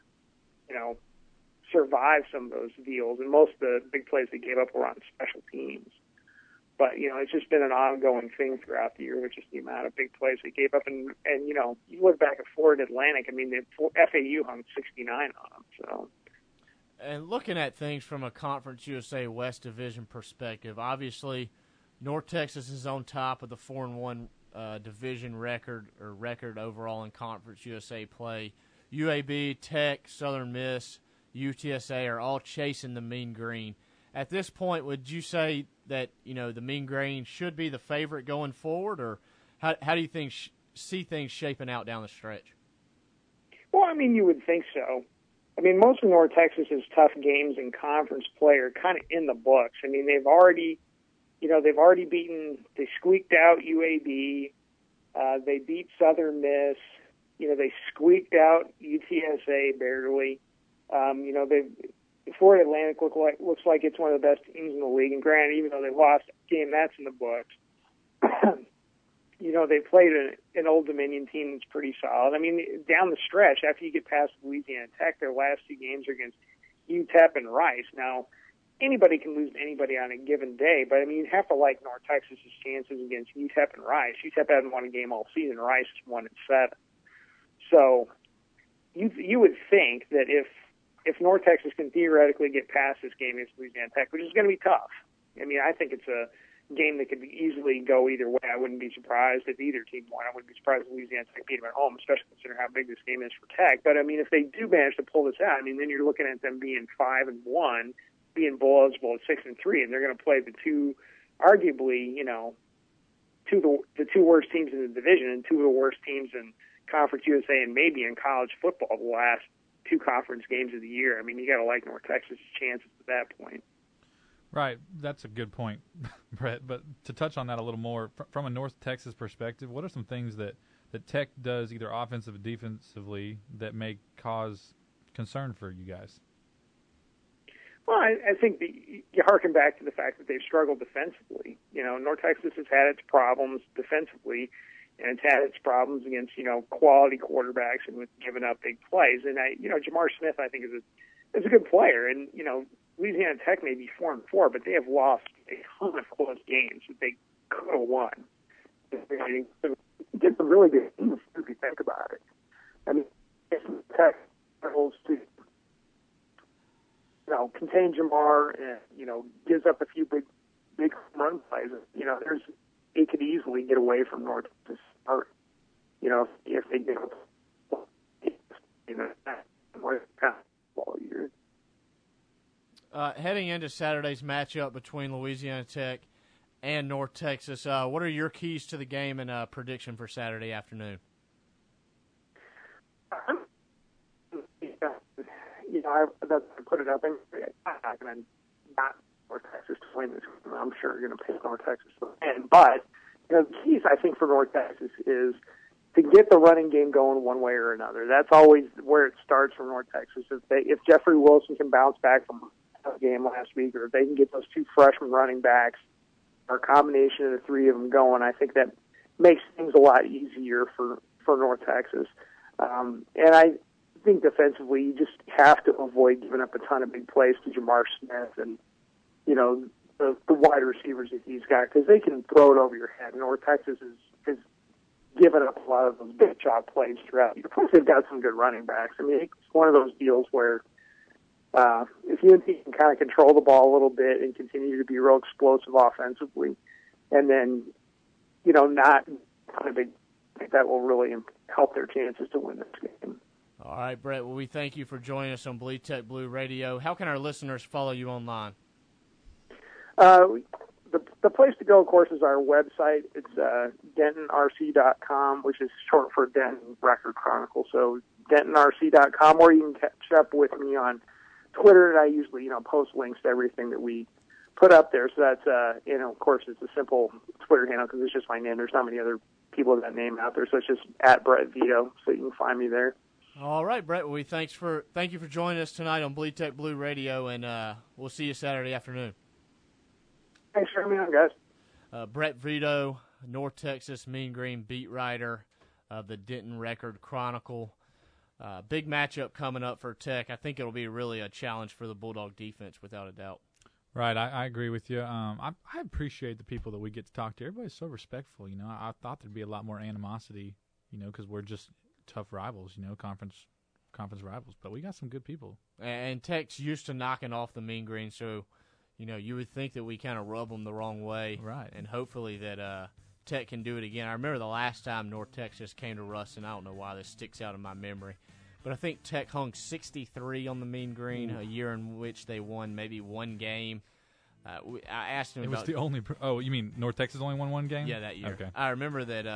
survive some of those deals, and most of the big plays they gave up were on special teams. But, it's just been an ongoing thing throughout the year, which is the amount of big plays they gave up. And you look back at Florida Atlantic, the FAU hung 69 on them. So. And looking at things from a Conference USA West Division perspective, obviously North Texas is on top of the 4-1 division record overall in Conference USA play. UAB, Tech, Southern Miss, UTSA are all chasing the Mean Green. At this point, would you say that the Mean Green should be the favorite going forward, or how do you think see things shaping out down the stretch? Well, I mean, you would think so. I mean, most of North Texas's tough games in conference play are kind of in the books. I mean, they've already beaten. They squeaked out UAB. They beat Southern Miss. They squeaked out UTSA barely. Florida Atlantic looks like it's one of the best teams in the league. And granted, even though they lost a game, that's in the books. They played an Old Dominion team that's pretty solid. I mean, down the stretch, after you get past Louisiana Tech, their last 2 games are against UTEP and Rice. Now, anybody can lose to anybody on a given day, but I mean, you have to like North Texas's chances against UTEP and Rice. UTEP hasn't won a game all season. Rice has won in 7. So you would think that if North Texas can theoretically get past this game against Louisiana Tech, which is going to be tough. I mean, I think it's a game that could easily go either way. I wouldn't be surprised if either team won. I wouldn't be surprised if Louisiana Tech beat them at home, especially considering how big this game is for Tech. But I mean, if they do manage to pull this out, I mean, then you're looking at them being 5-1, being bowl eligible at 6-3, and they're going to play the two, arguably, the 2 worst teams in the division and 2 of the worst teams in Conference USA and maybe in college football the last 2 conference games of the year. I mean, you got to like North Texas's chances at that point. Right, that's a good point, Brett. But to touch on that a little more, from a North Texas perspective, what are some things that Tech does either offensively or defensively that may cause concern for you guys? Well, I think you harken back to the fact that they've struggled defensively. North Texas has had its problems defensively, and it's had its problems against, quality quarterbacks and with giving up big plays. And Jamar Smith, I think, is a good player. And, Louisiana Tech may be 4-4, but they have lost a ton of close games that they could have won. It's a really good team if you think about it. I mean, if Tech struggles to, contain Jamar and, gives up a few big run plays, it could easily get away from North Texas. Or, if they get all year. Heading into Saturday's matchup between Louisiana Tech and North Texas, what are your keys to the game and prediction for Saturday afternoon? I put it up, and I'm not going to not North Texas to win this. I'm sure you're going to pick North Texas to win. But the keys, I think, for North Texas is to get the running game going one way or another. That's always where it starts for North Texas. If Jeffrey Wilson can bounce back from a game last week, or if they can get those 2 freshman running backs, or a combination of the 3 of them going, I think that makes things a lot easier for North Texas. And I think defensively, you just have to avoid giving up a ton of big plays to Jamar Smith and, the wide receivers that he's got, because they can throw it over your head. North Texas has given up a lot of those big shot plays throughout. Plus, they've got some good running backs. I mean, it's one of those deals where if UNT can kind of control the ball a little bit and continue to be real explosive offensively, and then, not kind of big, that will really help their chances to win this game. All right, Brett. Well, we thank you for joining us on Bleed Tech Blue Radio. How can our listeners follow you online? The place to go, of course, is our website. It's DentonRC.com, which is short for Denton Record Chronicle. So DentonRC.com, or you can catch up with me on Twitter, and I usually, post links to everything that we put up there. So that's, of course, it's a simple Twitter handle because it's just my name. There's not many other people with that name out there, so it's just @BrettVito, so you can find me there. All right, Brett. Well, thank you for joining us tonight on Bleed Tech Blue Radio, and we'll see you Saturday afternoon. Thanks for having me on, guys. Brett Vito, North Texas Mean Green beat writer of the Denton Record Chronicle. Big matchup coming up for Tech. I think it'll be really a challenge for the Bulldog defense, without a doubt. Right, I agree with you. I appreciate the people that we get to talk to. Everybody's so respectful. I thought there'd be a lot more animosity, because we're just tough rivals, conference rivals. But we got some good people. And Tech's used to knocking off the Mean Green, so you would think that we kind of rub them the wrong way, right? And hopefully that Tech can do it again. I remember the last time North Texas came to Ruston. I don't know why this sticks out in my memory, but I think Tech hung 63 on the Mean Green, a year in which they won maybe one game. I asked him it about was the only. Oh, you mean North Texas only won one game? Yeah, that year. Okay. I remember that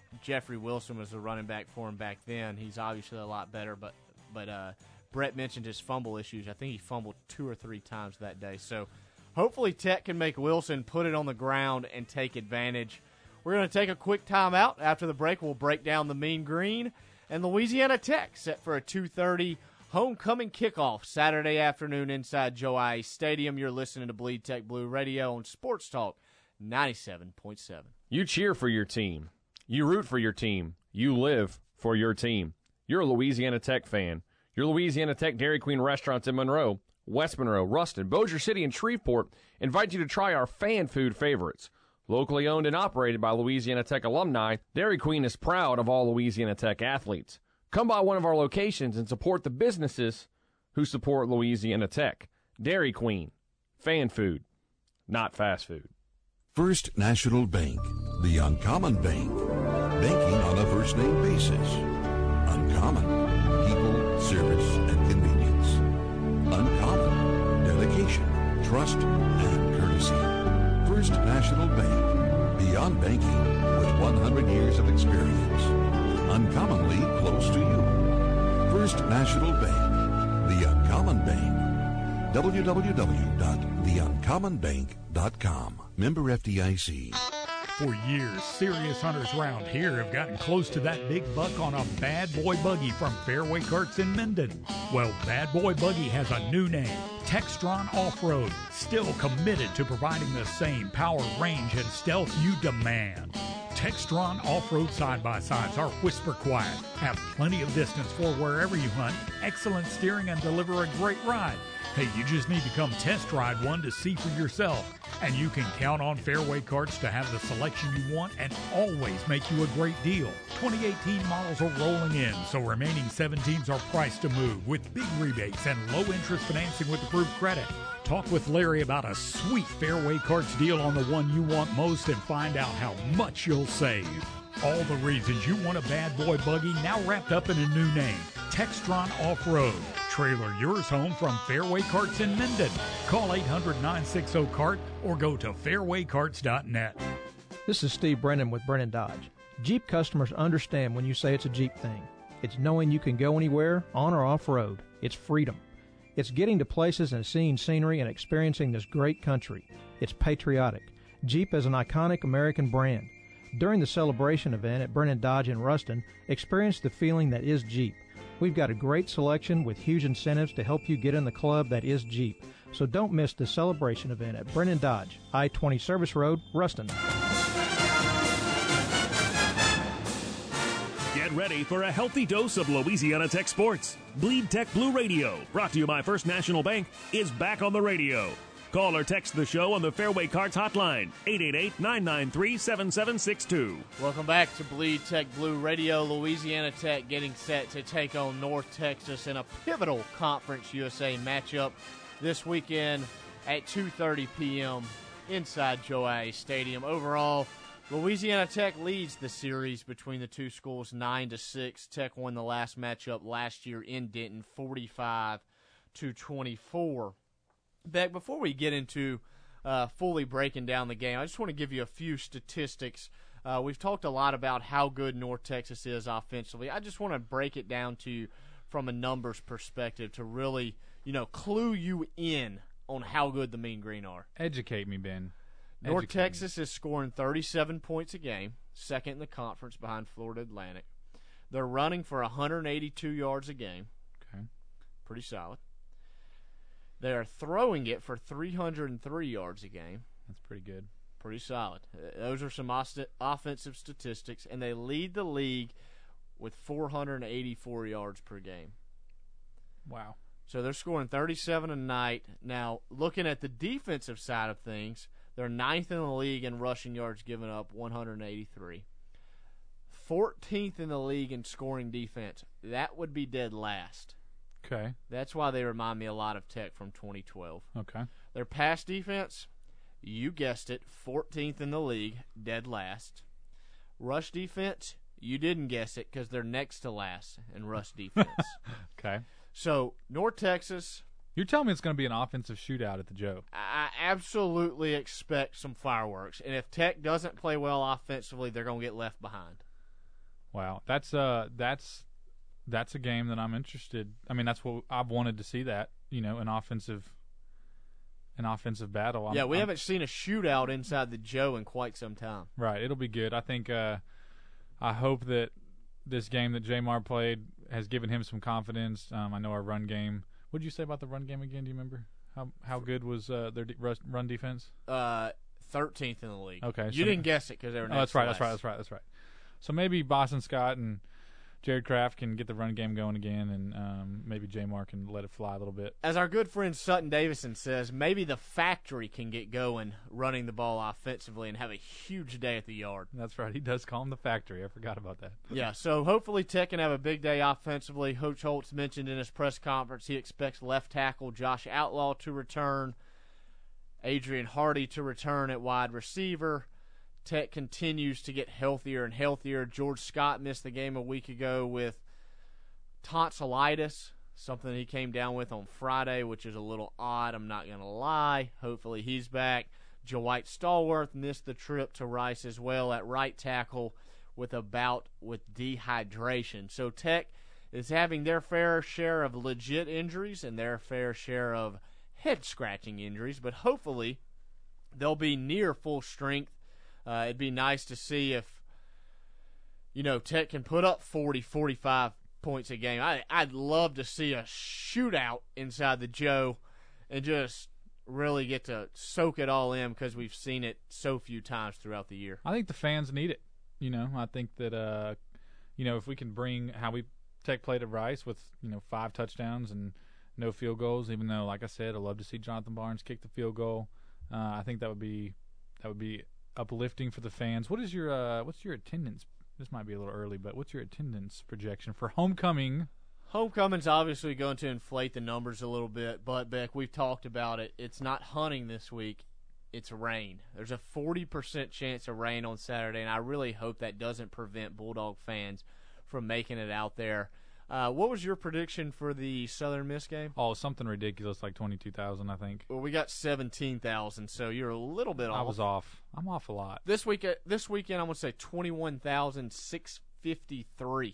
Jeffrey Wilson was the running back for him back then. He's obviously a lot better, but Brett mentioned his fumble issues. I think he fumbled 2 or 3 times that day. So hopefully Tech can make Wilson put it on the ground and take advantage. We're going to take a quick timeout. After the break, we'll break down the Mean Green and Louisiana Tech set for a 2:30 homecoming kickoff Saturday afternoon inside Joe Ice Stadium. You're listening to Bleed Tech Blue Radio on Sports Talk 97.7. You cheer for your team. You root for your team. You live for your team. You're a Louisiana Tech fan. Your Louisiana Tech Dairy Queen restaurants in Monroe, West Monroe, Ruston, Bossier City, and Shreveport invite you to try our fan food favorites. Locally owned and operated by Louisiana Tech alumni, Dairy Queen is proud of all Louisiana Tech athletes. Come by one of our locations and support the businesses who support Louisiana Tech. Dairy Queen. Fan food, not fast food. First National Bank, the Uncommon Bank. Banking on a first-name basis. Uncommon. People, service, and convenience. Uncommon. Dedication, trust, and courtesy. First National Bank. Beyond banking with 100 years of experience. Uncommonly close to you. First National Bank. The Uncommon Bank. www.theuncommonbank.com. Member FDIC. For years, serious hunters around here have gotten close to that big buck on a Bad Boy Buggy from Fairway Karts in Minden. Well, Bad Boy Buggy has a new name, Textron Off-Road, still committed to providing the same power, range, and stealth you demand. Textron Off-Road side-by-sides are whisper quiet, have plenty of distance for wherever you hunt, excellent steering, and deliver a great ride. Hey, you just need to come test ride one to see for yourself. And you can count on Fairway Karts to have the selection you want and always make you a great deal. 2018 models are rolling in, so remaining 17s are priced to move with big rebates and low-interest financing with approved credit. Talk with Larry about a sweet Fairway Karts deal on the one you want most and find out how much you'll save. All the reasons you want a Bad Boy Buggy now wrapped up in a new name, Textron Off-Road. Trailer yours home from Fairway Karts in Minden. Call 800-960-KART or go to fairwaykarts.net. This is Steve Brennan with Brennan Dodge. Jeep customers understand when you say it's a Jeep thing. It's knowing you can go anywhere, on or off-road. It's freedom. It's getting to places and seeing scenery and experiencing this great country. It's patriotic. Jeep is an iconic American brand. During the celebration event at Brennan Dodge in Ruston, experience the feeling that is Jeep. We've got a great selection with huge incentives to help you get in the club that is Jeep. So don't miss the celebration event at Brennan Dodge, I-20 Service Road, Ruston. Get ready for a healthy dose of Louisiana Tech sports. Bleed Tech Blue Radio, brought to you by First National Bank, is back on the radio. Call or text the show on the Fairway Karts hotline, 888-993-7762. Welcome back to Bleed Tech Blue Radio. Louisiana Tech getting set to take on North Texas in a pivotal Conference USA matchup this weekend at 2:30 p.m. inside Joe Ice Stadium. Overall, Louisiana Tech leads the series between the two schools 9-6. Tech won the last matchup last year in Denton, 45-24. Beck, before we get into fully breaking down the game, I just want to give you a few statistics. We've talked a lot about how good North Texas is offensively. I just want to break it down to you from a numbers perspective to really, clue you in on how good the Mean Green are. Educate me, Ben. North Texas is scoring 37 points a game, second in the conference behind Florida Atlantic. They're running for 182 yards a game. Okay. Pretty solid. They are throwing it for 303 yards a game. That's pretty good. Pretty solid. Those are some offensive statistics, and they lead the league with 484 yards per game. Wow. So they're scoring 37 a night. Now, looking at the defensive side of things, they're ninth in the league in rushing yards given up, 183. 14th in the league in scoring defense. That would be dead last. Okay. That's why they remind me a lot of Tech from 2012. Okay. Their pass defense, you guessed it, 14th in the league, dead last. Rush defense, you didn't guess it because they're next to last in rush defense. Okay. So, North Texas. You're telling me it's going to be an offensive shootout at the Joe. I absolutely expect some fireworks. And if Tech doesn't play well offensively, they're going to get left behind. Wow, that's a game that I'm interested. I mean, that's what I've wanted to see. That an offensive battle. We haven't seen a shootout inside the Joe in quite some time. Right, it'll be good. I think. I hope that this game that Jamar played has given him some confidence. I know our run game. What did you say about the run game again? Do you remember how good was their run defense? 13th in the league. Okay, you didn't guess it because they were. That's right. So maybe Boston Scott and Jared Kraft can get the run game going again, and maybe Jamar can let it fly a little bit. As our good friend Sutton Davison says, maybe the factory can get going running the ball offensively and have a huge day at the yard. That's right. He does call him the factory. I forgot about that. Yeah, so hopefully Tech can have a big day offensively. Coach Holtz mentioned in his press conference he expects left tackle Josh Outlaw to return, Adrian Hardy to return at wide receiver. Tech continues to get healthier and healthier. George Scott missed the game a week ago with tonsillitis, something he came down with on Friday, which is a little odd, I'm not going to lie. Hopefully he's back. Dwight Stallworth missed the trip to Rice as well at right tackle with a bout with dehydration. So Tech is having their fair share of legit injuries and their fair share of head-scratching injuries, but hopefully they'll be near full strength. It'd be nice to see if, Tech can put up 40, 45 points a game. I'd love to see a shootout inside the Joe and just really get to soak it all in because we've seen it so few times throughout the year. I think the fans need it. I think that, if we can bring how we Tech played at Rice with, 5 touchdowns and no field goals, even though, like I said, I'd love to see Jonathan Barnes kick the field goal. I think that would be uplifting for the fans. What's your attendance? This might be a little early, but what's your attendance projection for homecoming? Homecoming's obviously going to inflate the numbers a little bit, but Beck, we've talked about it. It's not hunting this week. It's rain. There's a 40% chance of rain on Saturday, and I really hope that doesn't prevent Bulldog fans from making it out there. What was your prediction for the Southern Miss game? Oh, something ridiculous, like 22,000, I think. Well, we got 17,000, so you're a little bit off. I was off. I'm off a lot. This weekend, I'm going to say 21,653.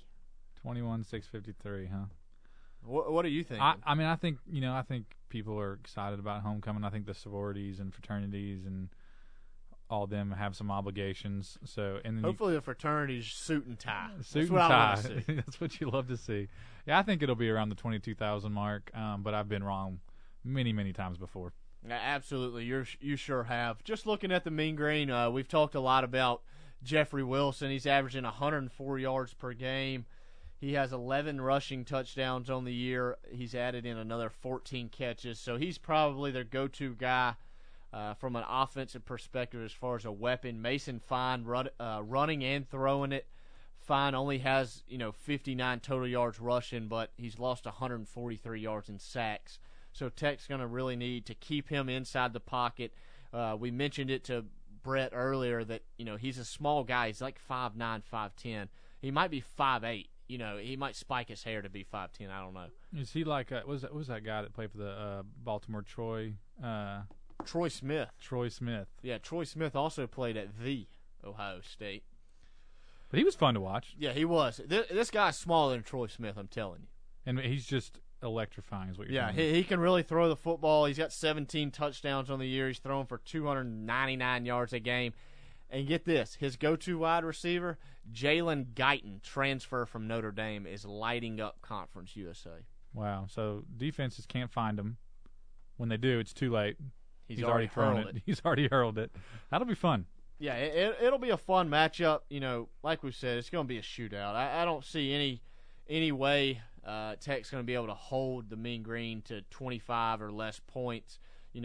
21,653, huh? What do you think? I mean, I think people are excited about homecoming. I think the sororities and fraternities and all of them have some obligations. So, and then hopefully the fraternities suit and tie. Suit and tie. That's what you love to see. Yeah, I think it'll be around the 22,000 mark. But I've been wrong many, many times before. Absolutely, you sure have. Just looking at the Mean Green, we've talked a lot about Jeffrey Wilson. He's averaging 104 yards per game. He has 11 rushing touchdowns on the year. He's added in another 14 catches. So he's probably their go-to guy from an offensive perspective as far as a weapon. Mason Fine running and throwing it. Fine only has 59 total yards rushing, but he's lost 143 yards in sacks. So Tech's going to really need to keep him inside the pocket. We mentioned it to Brett earlier that he's a small guy. He's like 5'9", 5'10". He might be 5'8". He might spike his hair to be 5'10". I don't know. Is he like what was that guy that played for the Baltimore Troy? Troy Smith. Troy Smith. Yeah, Troy Smith also played at the Ohio State. But he was fun to watch. Yeah, he was. This guy's smaller than Troy Smith, I'm telling you. And he's just electrifying is what you're saying. Yeah, he can really throw the football. He's got 17 touchdowns on the year. He's throwing for 299 yards a game. And get this, his go-to wide receiver, Jalen Guyton, transfer from Notre Dame, is lighting up Conference USA. Wow, so defenses can't find him. When they do, it's too late. He's already thrown it. He's already hurled it. That'll be fun. Yeah, it'll be a fun matchup. Like we said, it's going to be a shootout. I don't see any way Tech's going to be able to hold the Mean Green to 25 or less points.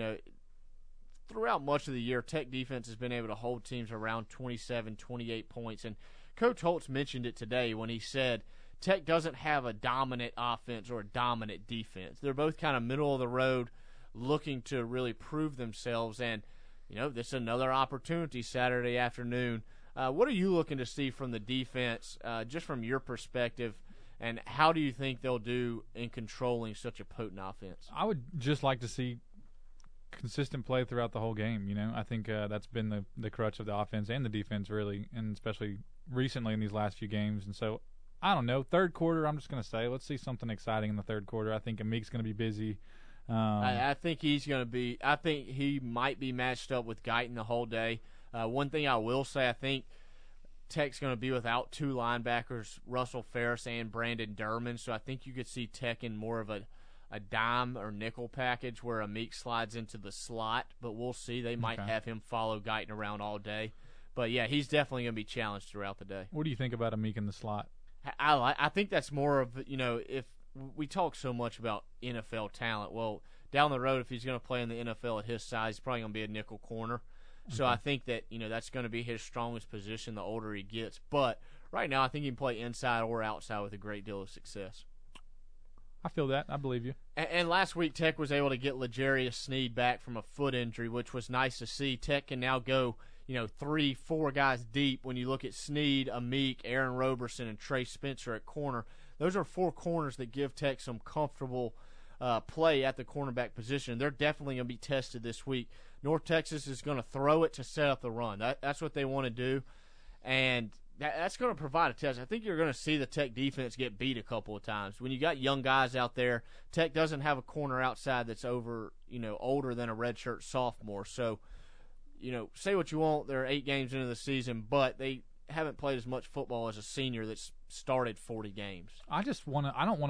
Throughout much of the year, Tech defense has been able to hold teams around 27, 28 points. And Coach Holtz mentioned it today when he said Tech doesn't have a dominant offense or a dominant defense. They're both kind of middle of the road, looking to really prove themselves. And, this is another opportunity Saturday afternoon. What are you looking to see from the defense, just from your perspective, and how do you think they'll do in controlling such a potent offense? I would just like to see consistent play throughout the whole game. I think that's been the crutch of the offense and the defense, really, and especially recently in these last few games. And so, I don't know. Third quarter, I'm just going to say, let's see something exciting in the third quarter. I think Amik's going to be busy. I think he's going to be – I think he might be matched up with Guyton the whole day. One thing I will say, I think Tech's going to be without two linebackers, Russell Ferris and Brandon Durman. So I think you could see Tech in more of a dime or nickel package where Amik slides into the slot. But we'll see. They might have him follow Guyton around all day. But, yeah, he's definitely going to be challenged throughout the day. What do you think about Amik in the slot? I think that's more of, if we talk so much about NFL talent. Well, down the road, if he's going to play in the NFL at his size, he's probably going to be a nickel corner. So I think that, that's going to be his strongest position the older he gets. But right now, I think he can play inside or outside with a great deal of success. I feel that. I believe you. And last week, Tech was able to get L'Jarius Sneed back from a foot injury, which was nice to see. Tech can now go 3-4 guys deep when you look at Sneed, Amik, Aaron Roberson, and Trey Spencer at corner. Those are 4 corners that give Tech some comfortable play at the cornerback position. They're definitely going to be tested this week. North Texas is going to throw it to set up the run. That's what they want to do, and that's going to provide a test. I think you're going to see the Tech defense get beat a couple of times. When you got young guys out there, Tech doesn't have a corner outside that's older than a redshirt sophomore. So, say what you want, they're 8 games into the season, but they haven't played as much football as a senior that's started 40 games. I want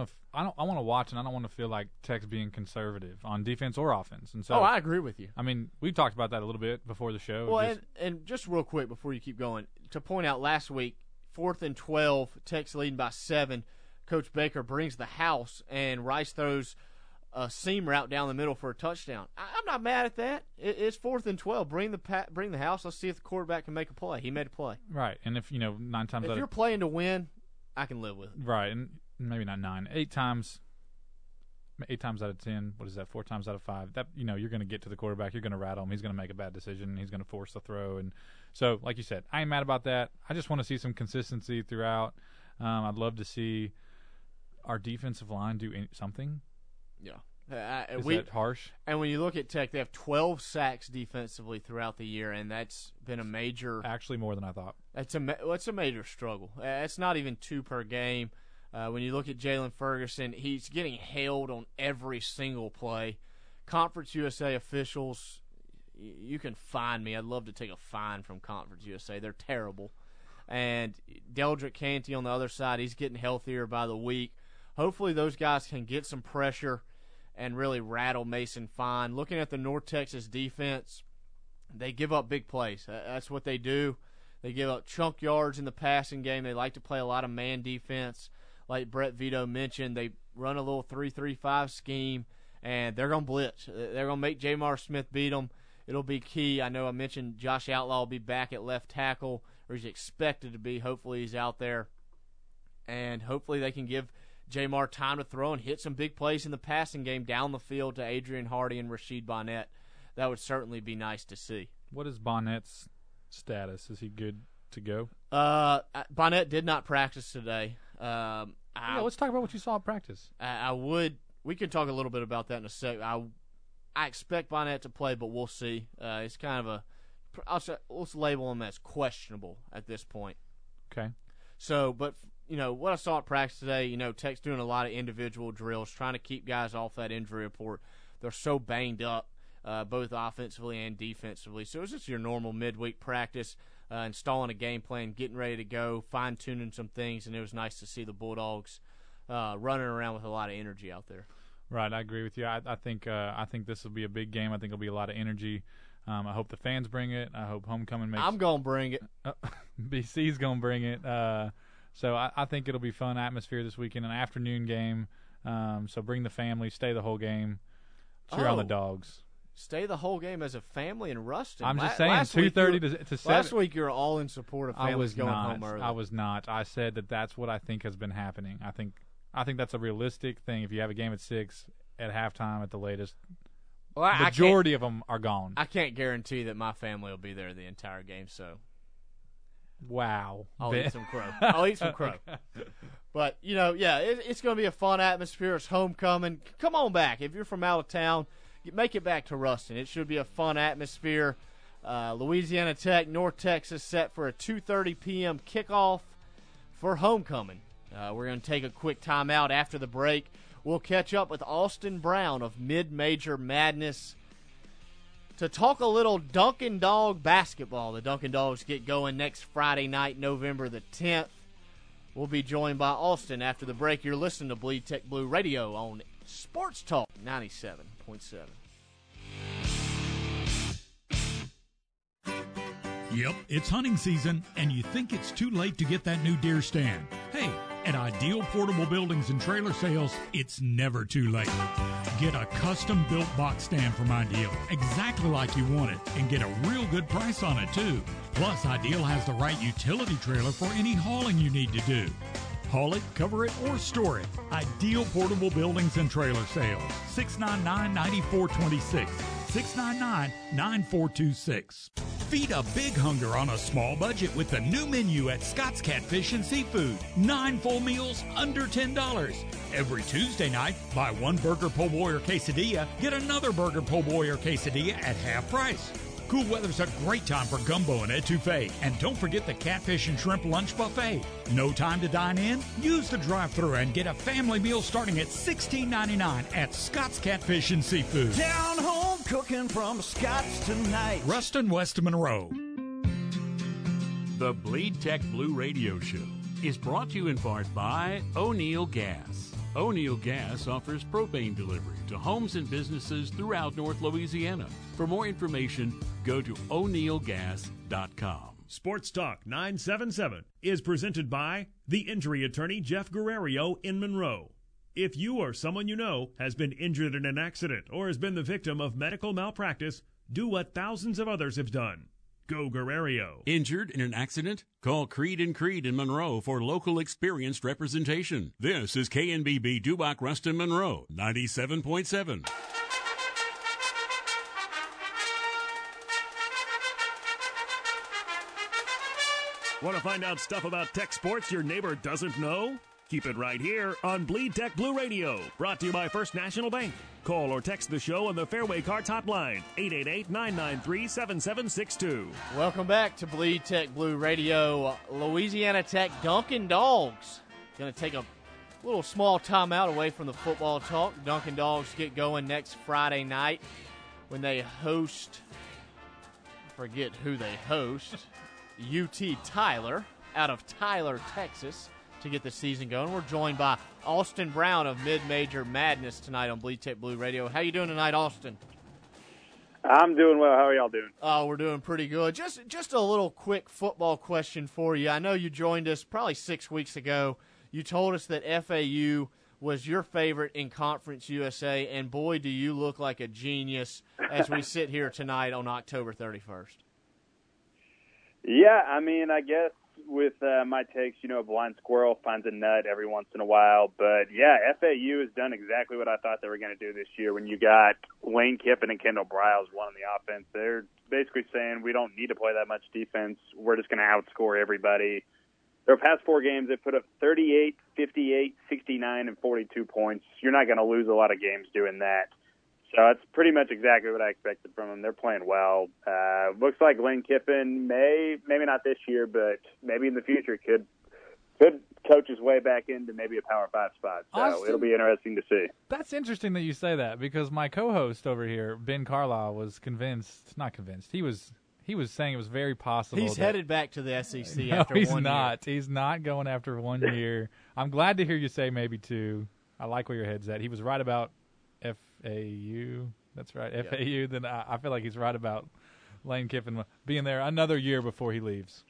to watch, and I don't want to feel like Tech's being conservative on defense or offense. And so, I agree with you. I mean, we talked about that a little bit before the show. Well, and just real quick before you keep going, to point out last week, 4th and 12, Tech's leading by 7. Coach Baker brings the house, and Rice throws a seam route down the middle for a touchdown. I'm not mad at that. It's 4th and 12. Bring the house. Let's see if the quarterback can make a play. He made a play. Right, and if 9 times if you're playing to win, I can live with it. Right, and maybe not 9, 8 times. 8 times out of 10. What is that? 4 times out of 5. That you're going to get to the quarterback. You're going to rattle him. He's going to make a bad decision. He's going to force the throw, and so like you said, I ain't mad about that. I just want to see some consistency throughout. I'd love to see our defensive line do something. Yeah. Is that harsh? And when you look at Tech, they have 12 sacks defensively throughout the year, and that's been a major – actually more than I thought. It's a major struggle. It's not even 2 per game. When you look at Jalen Ferguson, he's getting hailed on every single play. Conference USA officials, you can fine me. I'd love to take a fine from Conference USA. They're terrible. And Deldrick Canty on the other side, he's getting healthier by the week. Hopefully those guys can get some pressure and really rattle Mason Fine. Looking at the North Texas defense, they give up big plays. That's what they do. They give up chunk yards in the passing game. They like to play a lot of man defense. Like Brett Vito mentioned, they run a little 3-3-5 scheme, and they're going to blitz. They're going to make Jamar Smith beat them. It'll be key. I know I mentioned Josh Outlaw will be back at left tackle, or he's expected to be. Hopefully he's out there. And hopefully they can give Jamar time to throw and hit some big plays in the passing game down the field to Adrian Hardy and Rashid Bonnet. That would certainly be nice to see. What is Bonnet's status? Is he good to go? Bonnet did not practice today. Let's talk about what you saw at practice. We can talk a little bit about that in a sec. I expect Bonnet to play, but we'll see. It's kind of let's label him as questionable at this point. Okay. So, but what I saw at practice today, Tech's doing a lot of individual drills, trying to keep guys off that injury report. They're so banged up, both offensively and defensively. So it's just your normal midweek practice, installing a game plan, getting ready to go, fine-tuning some things, and it was nice to see the Bulldogs running around with a lot of energy out there. Right, I agree with you. I think this will be a big game. I think it'll be a lot of energy. I hope the fans bring it. I hope homecoming makes. I'm gonna bring it. BC's gonna bring it. So I think it'll be fun atmosphere this weekend, an afternoon game. So bring the family, stay the whole game, cheer on the Dogs. Stay the whole game as a family in Ruston. I'm just saying, 2:30 to 7. Last week you were all in support of families going home early. I was not. I said that's what I think has been happening. I think that's a realistic thing. If you have a game at 6 at halftime at the latest, majority of them are gone. I can't guarantee that my family will be there the entire game. So, wow, I'll eat some crow. But it's going to be a fun atmosphere. It's homecoming. Come on back if you're from out of town. Make it back to Ruston. It should be a fun atmosphere. Louisiana Tech, North Texas set for a 2:30 p.m. kickoff for homecoming. We're going to take a quick timeout after the break. We'll catch up with Austin Brown of Mid-Major Madness to talk a little Dunkin' Dog basketball. The Dunkin' Dogs get going next Friday night, November the 10th. We'll be joined by Austin after the break. You're listening to Bleed Tech Blue Radio on Sports Talk 97.7. Yep, it's hunting season, and you think it's too late to get that new deer stand. Hey, at Ideal Portable Buildings and Trailer Sales, it's never too late. Get a custom-built box stand from Ideal, exactly like you want it, and get a real good price on it, too. Plus, Ideal has the right utility trailer for any hauling you need to do. Haul it, cover it, or store it. Ideal Portable Buildings and Trailer Sales, 699-9426, 699-9426. Feed a big hunger on a small budget with the new menu at Scott's Catfish and Seafood. 9 full meals under $10. Every Tuesday night, buy 1 burger po' boy or quesadilla, get another burger po' boy or quesadilla at half price. Cool weather's a great time for gumbo and etouffee. And don't forget the catfish and shrimp lunch buffet. No time to dine in? Use the drive-thru and get a family meal starting at $16.99 at Scott's Catfish and Seafood. Down home cooking from Scott's tonight. Ruston, West Monroe. The Bleed Tech Blue Radio Show is brought to you in part by O'Neill Gas. O'Neill Gas offers propane delivery to homes and businesses throughout North Louisiana. For more information, go to o'neillgas.com. Sports Talk 977 is presented by the injury attorney Jeff Guerrero in Monroe. If you or someone you know has been injured in an accident or has been the victim of medical malpractice, do what thousands of others have done. Go Guerrero. Injured in an accident? Call Creed and Creed in Monroe for local experienced representation. This is KNBB Dubach Ruston Monroe, 97.7. Want to find out stuff about tech sports your neighbor doesn't know? Keep it right here on Bleed Tech Blue Radio, brought to you by First National Bank. Call or text the show on the Fairway Carts hotline, 888-993-7762. Welcome back to Bleed Tech Blue Radio. Louisiana Tech Dunkin' Dogs going to take a little small timeout away from the football talk. Dunkin' Dogs get going next Friday night when they host, I forget who they host, UT Tyler out of Tyler, Texas, to get the season going. We're joined by Austin Brown of Mid-Major Madness tonight on Bleed Tech Blue Radio. How you doing tonight, Austin? I'm doing well. How are y'all doing? Oh, we're doing pretty good. Just a little quick football question for you. I know you joined us probably 6 weeks ago. You told us that FAU was your favorite in Conference USA, and boy, do you look like a genius as we sit here tonight on October 31st. Yeah, I mean, I guess with my takes, a blind squirrel finds a nut every once in a while. But, yeah, FAU has done exactly what I thought they were going to do this year. When you got Lane Kiffin and Kendall Briles running the offense, they're basically saying we don't need to play that much defense. We're just going to outscore everybody. Their past 4 games, they put up 38, 58, 69, and 42 points. You're not going to lose a lot of games doing that. So that's pretty much exactly what I expected from them. They're playing well. Looks like Lane Kiffin maybe not this year, but maybe in the future could coach his way back into maybe a Power 5 spot. So Austin, it'll be interesting to see. That's interesting that you say that, because my co-host over here, Ben Carlisle, was not convinced. He was saying it was very possible. He's headed back to the SEC no, after he's 1 not. year. He's not going after 1 year. I'm glad to hear you say maybe 2. I like where your head's at. He was right about FAU. That's right, yeah. FAU. Then I feel like he's right about Lane Kiffin being there another year before he leaves.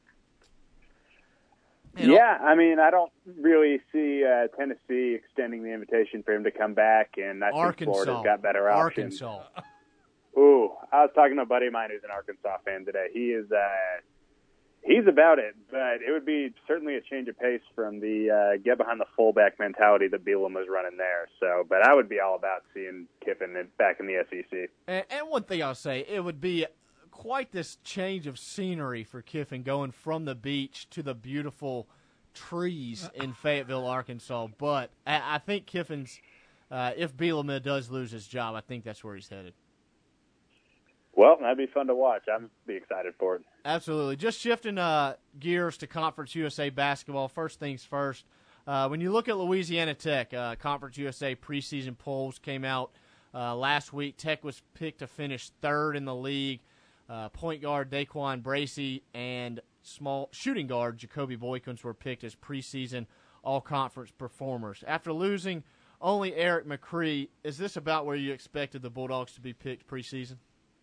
Yeah, I mean, I don't really see Tennessee extending the invitation for him to come back, and I think Florida's got better options. Arkansas. Ooh, I was talking to a buddy of mine who's an Arkansas fan today. He's about it, but it would be certainly a change of pace from the get behind the fullback mentality that Bielema was running there. So, but I would be all about seeing Kiffin back in the SEC. And one thing I'll say, it would be quite this change of scenery for Kiffin, going from the beach to the beautiful trees in Fayetteville, Arkansas. But I think Kiffin's, if Bielema does lose his job, I think that's where he's headed. Well, that'd be fun to watch. I'm be excited for it. Absolutely. Just shifting gears to Conference USA basketball. First things first. When you look at Louisiana Tech, Conference USA preseason polls came out last week. Tech was picked to finish third in the league. Point guard Daquan Bracey and small shooting guard Jacoby Boykins were picked as preseason all-conference performers. After losing only Eric McCree, is this about where you expected the Bulldogs to be picked preseason?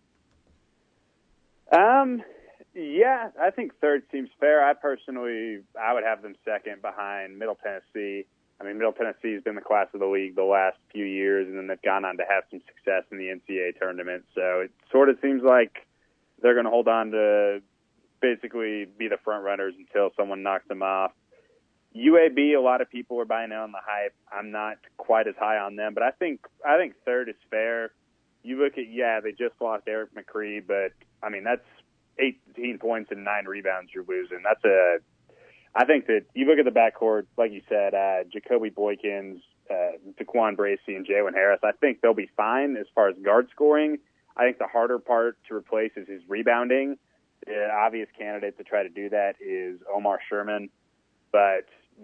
Yeah, I think third seems fair. I would have them second behind Middle Tennessee. I mean, Middle Tennessee has been the class of the league the last few years, and then they've gone on to have some success in the NCAA tournament. So it sort of seems like they're going to hold on to basically be the front runners until someone knocks them off. UAB, a lot of people are buying in on the hype. I'm not quite as high on them, but I think third is fair. You look at, they just lost Eric McCree, but, I mean, that's 18 points and 9 rebounds you're losing. I think that you look at the backcourt, like you said, Jacoby Boykins, Daquan Bracey, and Jalen Harris. I think they'll be fine as far as guard scoring. I think the harder part to replace is his rebounding. The obvious candidate to try to do that is Omar Sherman. But,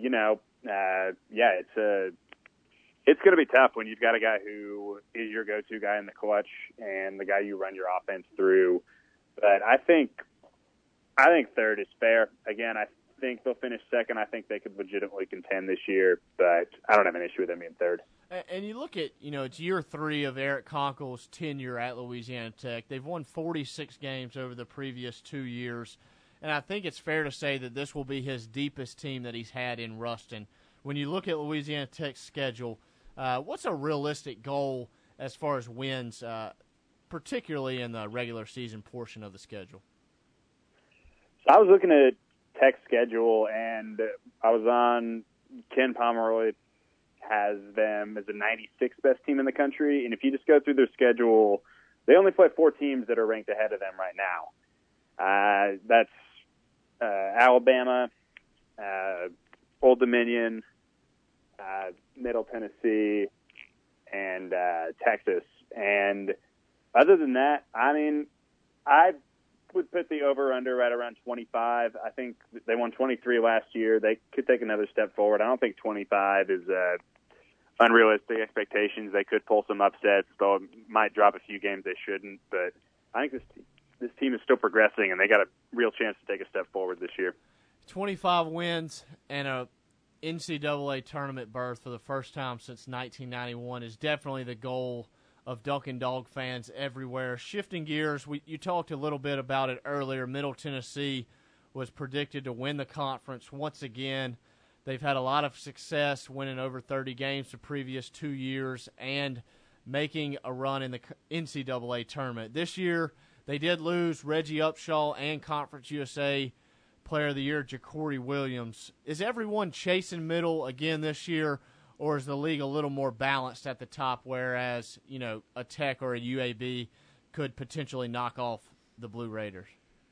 it's going to be tough when you've got a guy who is your go-to guy in the clutch and the guy you run your offense through. But I think third is fair. Again, I think they'll finish second. I think they could legitimately contend this year, but I don't have an issue with them being third. And you look at, it's year 3 of Eric Conkle's tenure at Louisiana Tech. They've won 46 games over the previous 2 years, and I think it's fair to say that this will be his deepest team that he's had in Ruston. When you look at Louisiana Tech's schedule, what's a realistic goal as far as wins, particularly in the regular season portion of the schedule? So I was looking at Tech's schedule, and I was on Ken Pomeroy has them as the 96th best team in the country, and if you just go through their schedule, they only play 4 teams that are ranked ahead of them right now. That's Alabama, Old Dominion, Middle Tennessee, and Texas. And other than that, I mean, I would put the over-under right around 25. I think they won 23 last year. They could take another step forward. I don't think 25 is unrealistic expectations. They could pull some upsets, though it might drop a few games they shouldn't. But I think this team is still progressing, and they got a real chance to take a step forward this year. 25 wins and a NCAA tournament berth for the first time since 1991 is definitely the goal of Dunkin' Dog fans everywhere. Shifting gears, you talked a little bit about it earlier. Middle Tennessee was predicted to win the conference once again. They've had a lot of success winning over 30 games the previous 2 years and making a run in the NCAA tournament. This year, they did lose Reggie Upshaw and Conference USA Player of the Year, Ja'Cory Williams. Is everyone chasing Middle again this year, or is the league a little more balanced at the top, whereas, a Tech or a UAB could potentially knock off the Blue Raiders?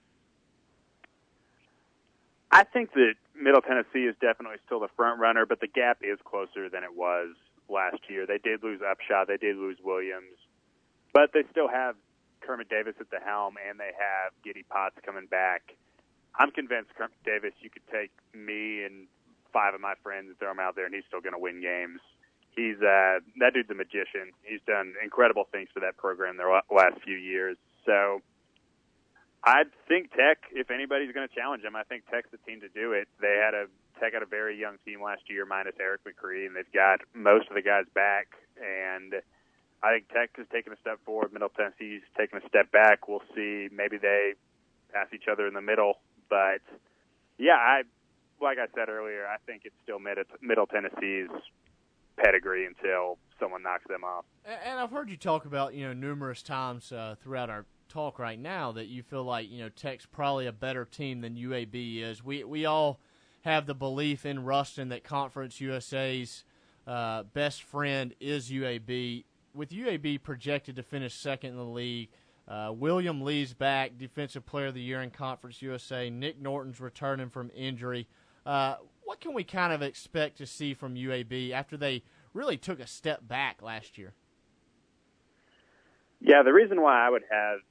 I think that Middle Tennessee is definitely still the front runner, but the gap is closer than it was last year. They did lose Upshaw. They did lose Williams. But they still have Kermit Davis at the helm, and they have Giddy Potts coming back. I'm convinced Kermit Davis, you could take me and 5 of my friends and throw him out there, and he's still going to win games. He's that dude's a magician. He's done incredible things for that program the last few years. So I think Tech, if anybody's going to challenge them, I think Tech's the team to do it. Tech had a very young team last year, minus Eric McCree, and they've got most of the guys back. And I think Tech has taken a step forward. Middle Tennessee's taken a step back. We'll see. Maybe they pass each other in the middle. But, yeah, like I said earlier, I think it's still Middle Tennessee's pedigree until someone knocks them off. And I've heard you talk about, numerous times throughout our talk right now that you feel like, Tech's probably a better team than UAB is. We all have the belief in Ruston that Conference USA's best friend is UAB. With UAB projected to finish second in the league, William Lee's back, Defensive Player of the Year in Conference USA. Nick Norton's returning from injury. What can we kind of expect to see from UAB after they really took a step back last year? Yeah, the reason why I would have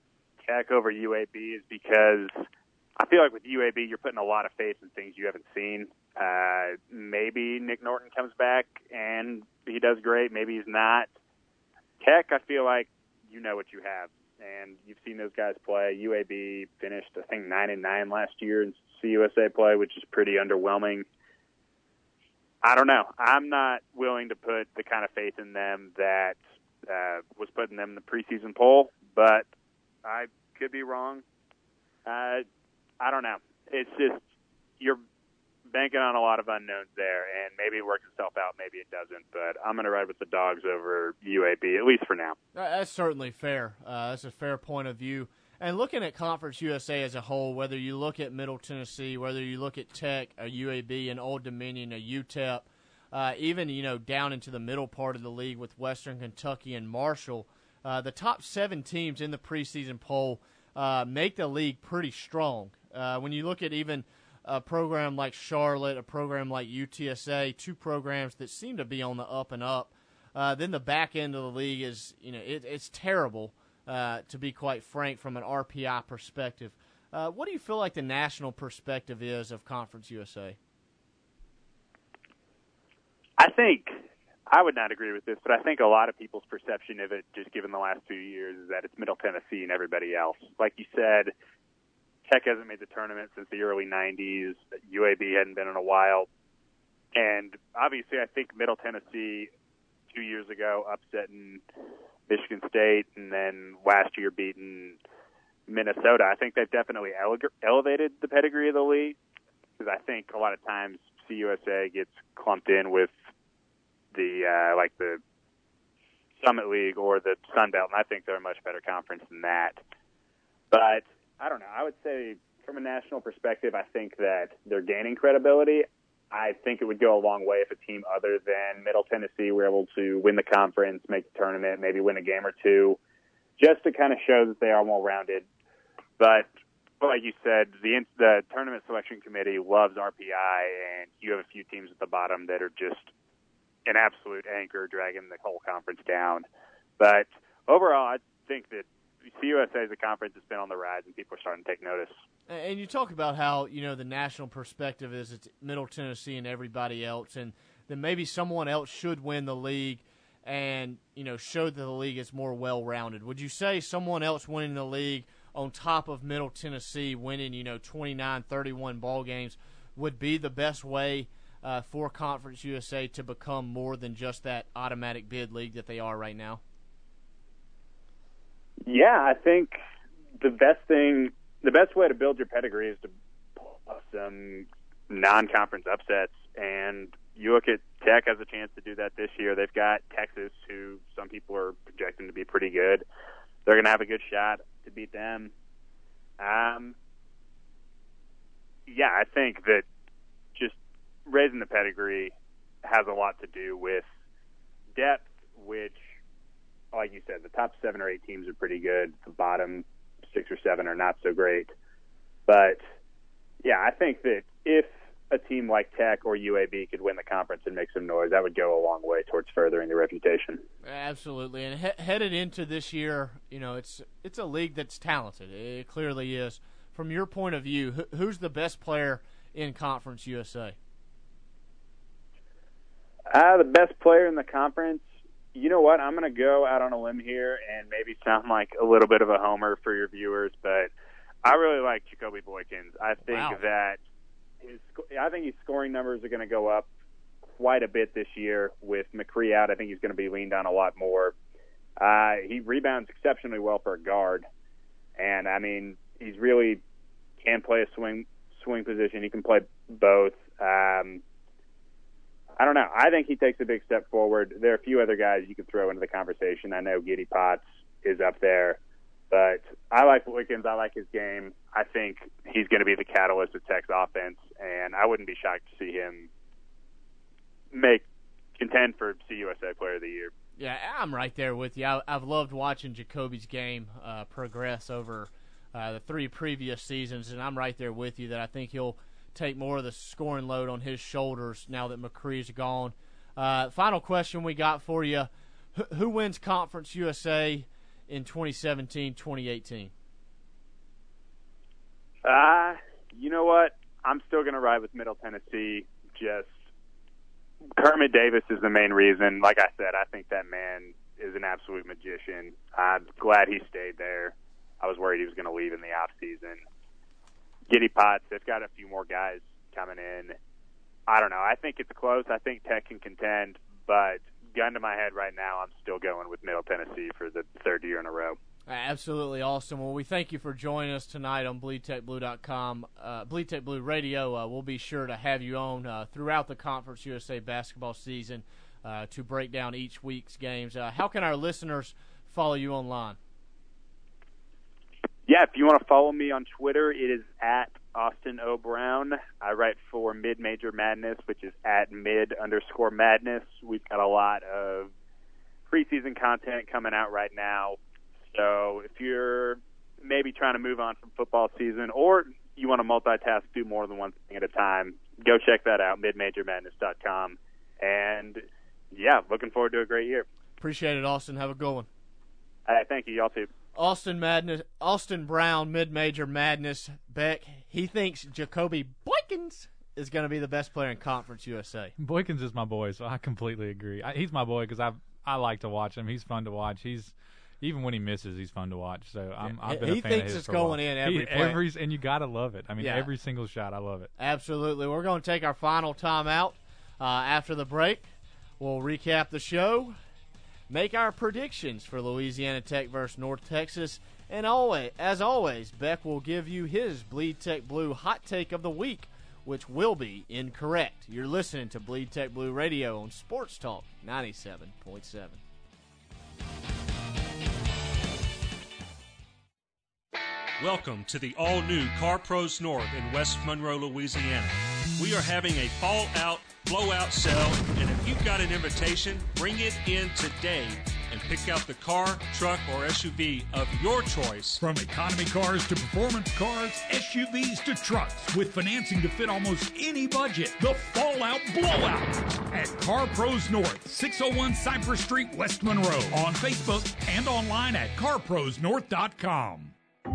Tech over UAB is because I feel like with UAB you're putting a lot of faith in things you haven't seen. Maybe Nick Norton comes back and he does great. Maybe he's not. Tech, I feel like you know what you have, and you've seen those guys play. UAB finished, I think, 9-9 last year in CUSA play, which is pretty underwhelming. I don't know. I'm not willing to put the kind of faith in them that was putting them in the preseason poll, but I could be wrong. I don't know. It's just you're banking on a lot of unknowns there, and maybe it works itself out, maybe it doesn't. But I'm going to ride with the Dogs over UAB, at least for now. That's certainly fair. That's a fair point of view. And looking at Conference USA as a whole, whether you look at Middle Tennessee, whether you look at Tech, a UAB, an Old Dominion, a UTEP, even down into the middle part of the league with Western Kentucky and Marshall, the top 7 teams in the preseason poll make the league pretty strong. When you look at even a program like Charlotte, a program like UTSA, 2 programs that seem to be on the up and up, then the back end of the league is, it's terrible, to be quite frank, from an RPI perspective. What do you feel like the national perspective is of Conference USA? I think I would not agree with this, but I think a lot of people's perception of it, just given the last 2 years, is that it's Middle Tennessee and everybody else. Like you said, Tech hasn't made the tournament since the early 90s. UAB hadn't been in a while. And obviously I think Middle Tennessee 2 years ago upsetting Michigan State and then last year beating Minnesota, I think they've definitely elevated the pedigree of the league, because I think a lot of times CUSA gets clumped in with the the Summit League or the Sun Belt, and I think they're a much better conference than that. But I don't know. I would say from a national perspective, I think that they're gaining credibility. I think it would go a long way if a team other than Middle Tennessee were able to win the conference, make the tournament, maybe win a game or two, just to kind of show that they are well-rounded. But like you said, the tournament selection committee loves RPI, and you have a few teams at the bottom that are just an absolute anchor dragging the whole conference down. But overall, I think that CUSA is a conference that's been on the rise, and people are starting to take notice. And you talk about how, the national perspective is it's Middle Tennessee and everybody else, and then maybe someone else should win the league and, show that the league is more well-rounded. Would you say someone else winning the league on top of Middle Tennessee winning, 29, 31 ball games would be the best way for Conference USA to become more than just that automatic bid league that they are right now? Yeah, I think the best way to build your pedigree is to pull off some non-conference upsets. And you look at Tech has a chance to do that this year. They've got Texas, who some people are projecting to be pretty good. They're going to have a good shot to beat them. Yeah, I think that just raising the pedigree has a lot to do with depth, which, like you said, the top 7 or 8 teams are pretty good. The bottom 6 or 7 are not so great. But, yeah, I think that if a team like Tech or UAB could win the conference and make some noise, that would go a long way towards furthering their reputation. Absolutely. And headed into this year, it's a league that's talented. It clearly is. From your point of view, who's the best player in Conference USA? The best player in the conference, you know what? I'm going to go out on a limb here and maybe sound like a little bit of a homer for your viewers, but I really like Jacoby Boykins. I think that his scoring numbers are going to go up quite a bit this year with McCree out. I think he's going to be leaned on a lot more. He rebounds exceptionally well for a guard, and I mean he's really can play a swing position. He can play both. I don't know. I think he takes a big step forward. There are a few other guys you could throw into the conversation. I know Giddy Potts is up there, but I like Boykins. I like his game. I think he's going to be the catalyst of Tech's offense, and I wouldn't be shocked to see him contend for CUSA Player of the Year. Yeah, I'm right there with you. I've loved watching Jacoby's game progress over the 3 previous seasons, and I'm right there with you that I think he'll take more of the scoring load on his shoulders now that McCree's gone. Final question we got for you. Who wins Conference USA in 2017-2018? You know what? I'm still going to ride with Middle Tennessee. Just Kermit Davis is the main reason. Like I said, I think that man is an absolute magician. I'm glad he stayed there. I was worried he was going to leave in the off season. Giddy Potts, they've got a few more guys coming in. I don't know. I think it's close. I think Tech can contend, but gun to my head right now, I'm still going with Middle Tennessee for the third year in a row. Absolutely awesome. Well, we thank you for joining us tonight on BleedTechBlue.com. Bleed Tech Blue Radio, we'll be sure to have you on throughout the Conference USA basketball season to break down each week's games. How can our listeners follow you online? Yeah, if you want to follow me on Twitter, it is at Austin O. Brown. I write for Mid-Major Madness, which is at mid_madness. We've got a lot of preseason content coming out right now. So if you're maybe trying to move on from football season or you want to multitask, do more than one thing at a time, go check that out, midmajormadness.com. And, yeah, looking forward to a great year. Appreciate it, Austin. Have a good one. Thank you. Y'all too. Austin Brown, Mid-Major Madness. Beck, he thinks Jacoby Boykins is going to be the best player in Conference USA. Boykins is my boy, so I completely agree. He's my boy because I like to watch him. He's fun to watch. Even when he misses, he's fun to watch. So I've been a fan of his. He thinks it's going in every play. And you got to love it. I mean, every single shot, I love it. Absolutely. We're going to take our final timeout. After the break, we'll recap the show, make our predictions for Louisiana Tech versus North Texas, and as always, Beck will give you his Bleed Tech Blue hot take of the week, which will be incorrect. You're listening to Bleed Tech Blue Radio on Sports Talk 97.7. Welcome to the all-new Car Pros North in West Monroe, Louisiana. We are having a fall-out, blowout sale, and if you've got an invitation, bring it in today and pick out the car, truck, or SUV of your choice. From economy cars to performance cars, SUVs to trucks, with financing to fit almost any budget. The Fallout Blowout at Car Pros North, 601 Cypress Street, West Monroe. On Facebook and online at carprosnorth.com.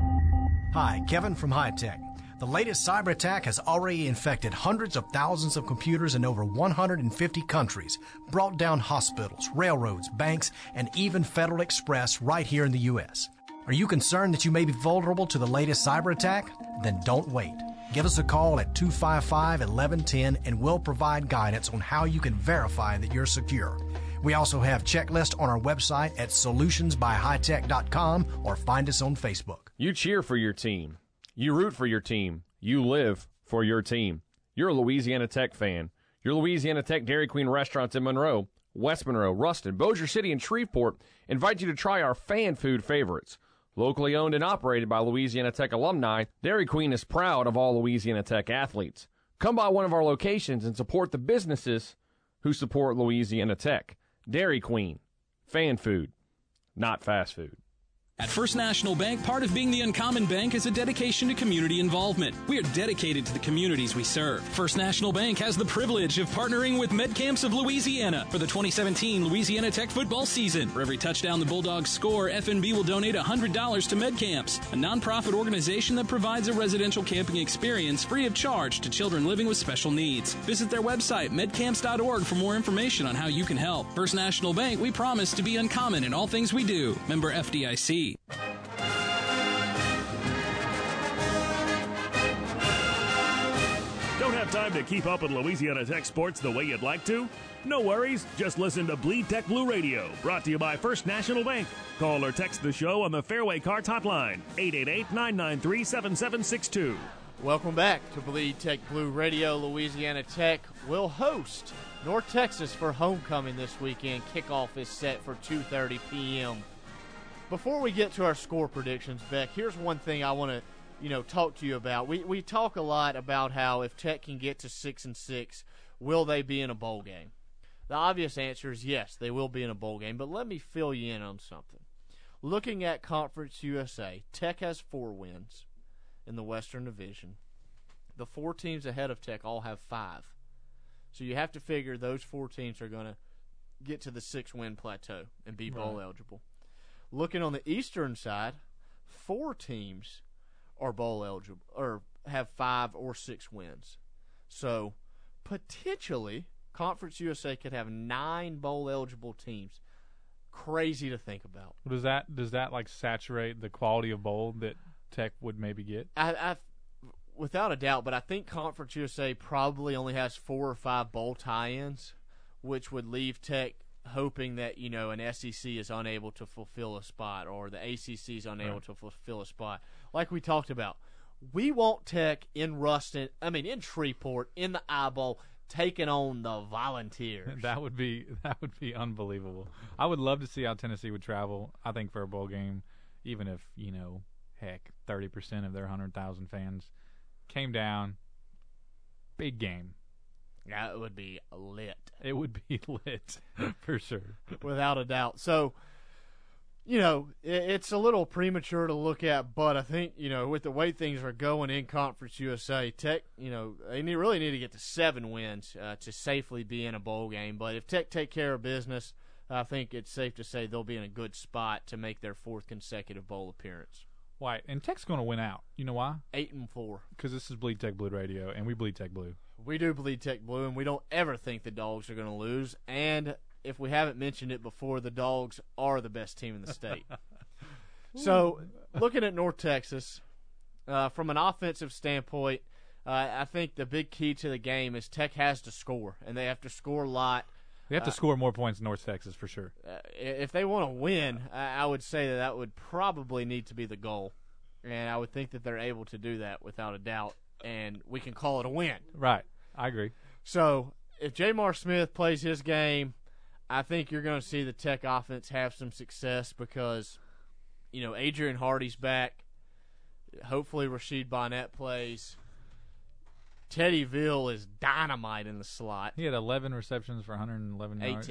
Hi, Kevin from High Tech. The latest cyber attack has already infected hundreds of thousands of computers in over 150 countries, brought down hospitals, railroads, banks, and even Federal Express right here in the U.S. Are you concerned that you may be vulnerable to the latest cyber attack? Then don't wait. Give us a call at 255-1110 and we'll provide guidance on how you can verify that you're secure. We also have checklists on our website at solutionsbyhightech.com or find us on Facebook. You cheer for your team. You root for your team. You live for your team. You're a Louisiana Tech fan. Your Louisiana Tech Dairy Queen restaurants in Monroe, West Monroe, Ruston, Bossier City, and Shreveport invite you to try our fan food favorites. Locally owned and operated by Louisiana Tech alumni, Dairy Queen is proud of all Louisiana Tech athletes. Come by one of our locations and support the businesses who support Louisiana Tech. Dairy Queen. Fan food, not fast food. At First National Bank, part of being the uncommon bank is a dedication to community involvement. We are dedicated to the communities we serve. First National Bank has the privilege of partnering with MedCamps of Louisiana for the 2017 Louisiana Tech football season. For every touchdown the Bulldogs score, FNB will donate $100 to MedCamps, a nonprofit organization that provides a residential camping experience free of charge to children living with special needs. Visit their website, medcamps.org, for more information on how you can help. First National Bank, we promise to be uncommon in all things we do. Member FDIC. Don't have time to keep up with Louisiana Tech sports the way you'd like to? No worries. Just listen to Bleed Tech Blue Radio, brought to you by First National Bank. Call or text the show on the Fairway Carts hotline, 888-993-7762. Welcome back to Bleed Tech Blue Radio. Louisiana Tech will host North Texas for homecoming this weekend. Kickoff is set for 2:30 p.m. Before we get to our score predictions, Beck, here's one thing I want to, talk to you about. We talk a lot about how if Tech can get to 6-6, will they be in a bowl game? The obvious answer is yes, they will be in a bowl game. But let me fill you in on something. Looking at Conference USA, Tech has 4 wins in the Western Division. The 4 teams ahead of Tech all have 5. So you have to figure those 4 teams are going to get to the 6-win plateau and be bowl eligible. Looking on the eastern side, 4 teams are bowl eligible or have 5 or 6 wins. So potentially Conference USA could have 9 bowl eligible teams. Crazy to think about. Does that like saturate the quality of bowl that Tech would maybe get? I without a doubt, but I think Conference USA probably only has 4 or 5 bowl tie-ins, which would leave Tech hoping that, an SEC is unable to fulfill a spot or the ACC is unable to fulfill a spot. Like we talked about, we want Tech in Shreveport, in the Eyeball, taking on the Volunteers. That would be unbelievable. I would love to see how Tennessee would travel, I think, for a bowl game, even if, 30% of their 100,000 fans came down. Big game. Yeah, it would be lit. It would be lit, for sure. Without a doubt. So, it's a little premature to look at, but I think, with the way things are going in Conference USA, Tech, they really need to get to 7 wins to safely be in a bowl game. But if Tech take care of business, I think it's safe to say they'll be in a good spot to make their 4th consecutive bowl appearance. Why? And Tech's going to win out. You know why? 8-4. Because this is Bleed Tech Blue Radio, and we bleed Tech Blue. We do bleed Tech Blue, and we don't ever think the Dogs are going to lose. And if we haven't mentioned it before, the Dogs are the best team in the state. So, looking at North Texas, from an offensive standpoint, I think the big key to the game is Tech has to score, and they have to score a lot. They have to score more points in North Texas for sure. If they want to win, I would say that would probably need to be the goal. And I would think that they're able to do that without a doubt, and we can call it a win. Right. I agree. So if Jamar Smith plays his game, I think you're going to see the Tech offense have some success because, Adrian Hardy's back. Hopefully Rasheed Bonnet plays. Teddy Ville is dynamite in the slot. He had 11 receptions for 111 yards.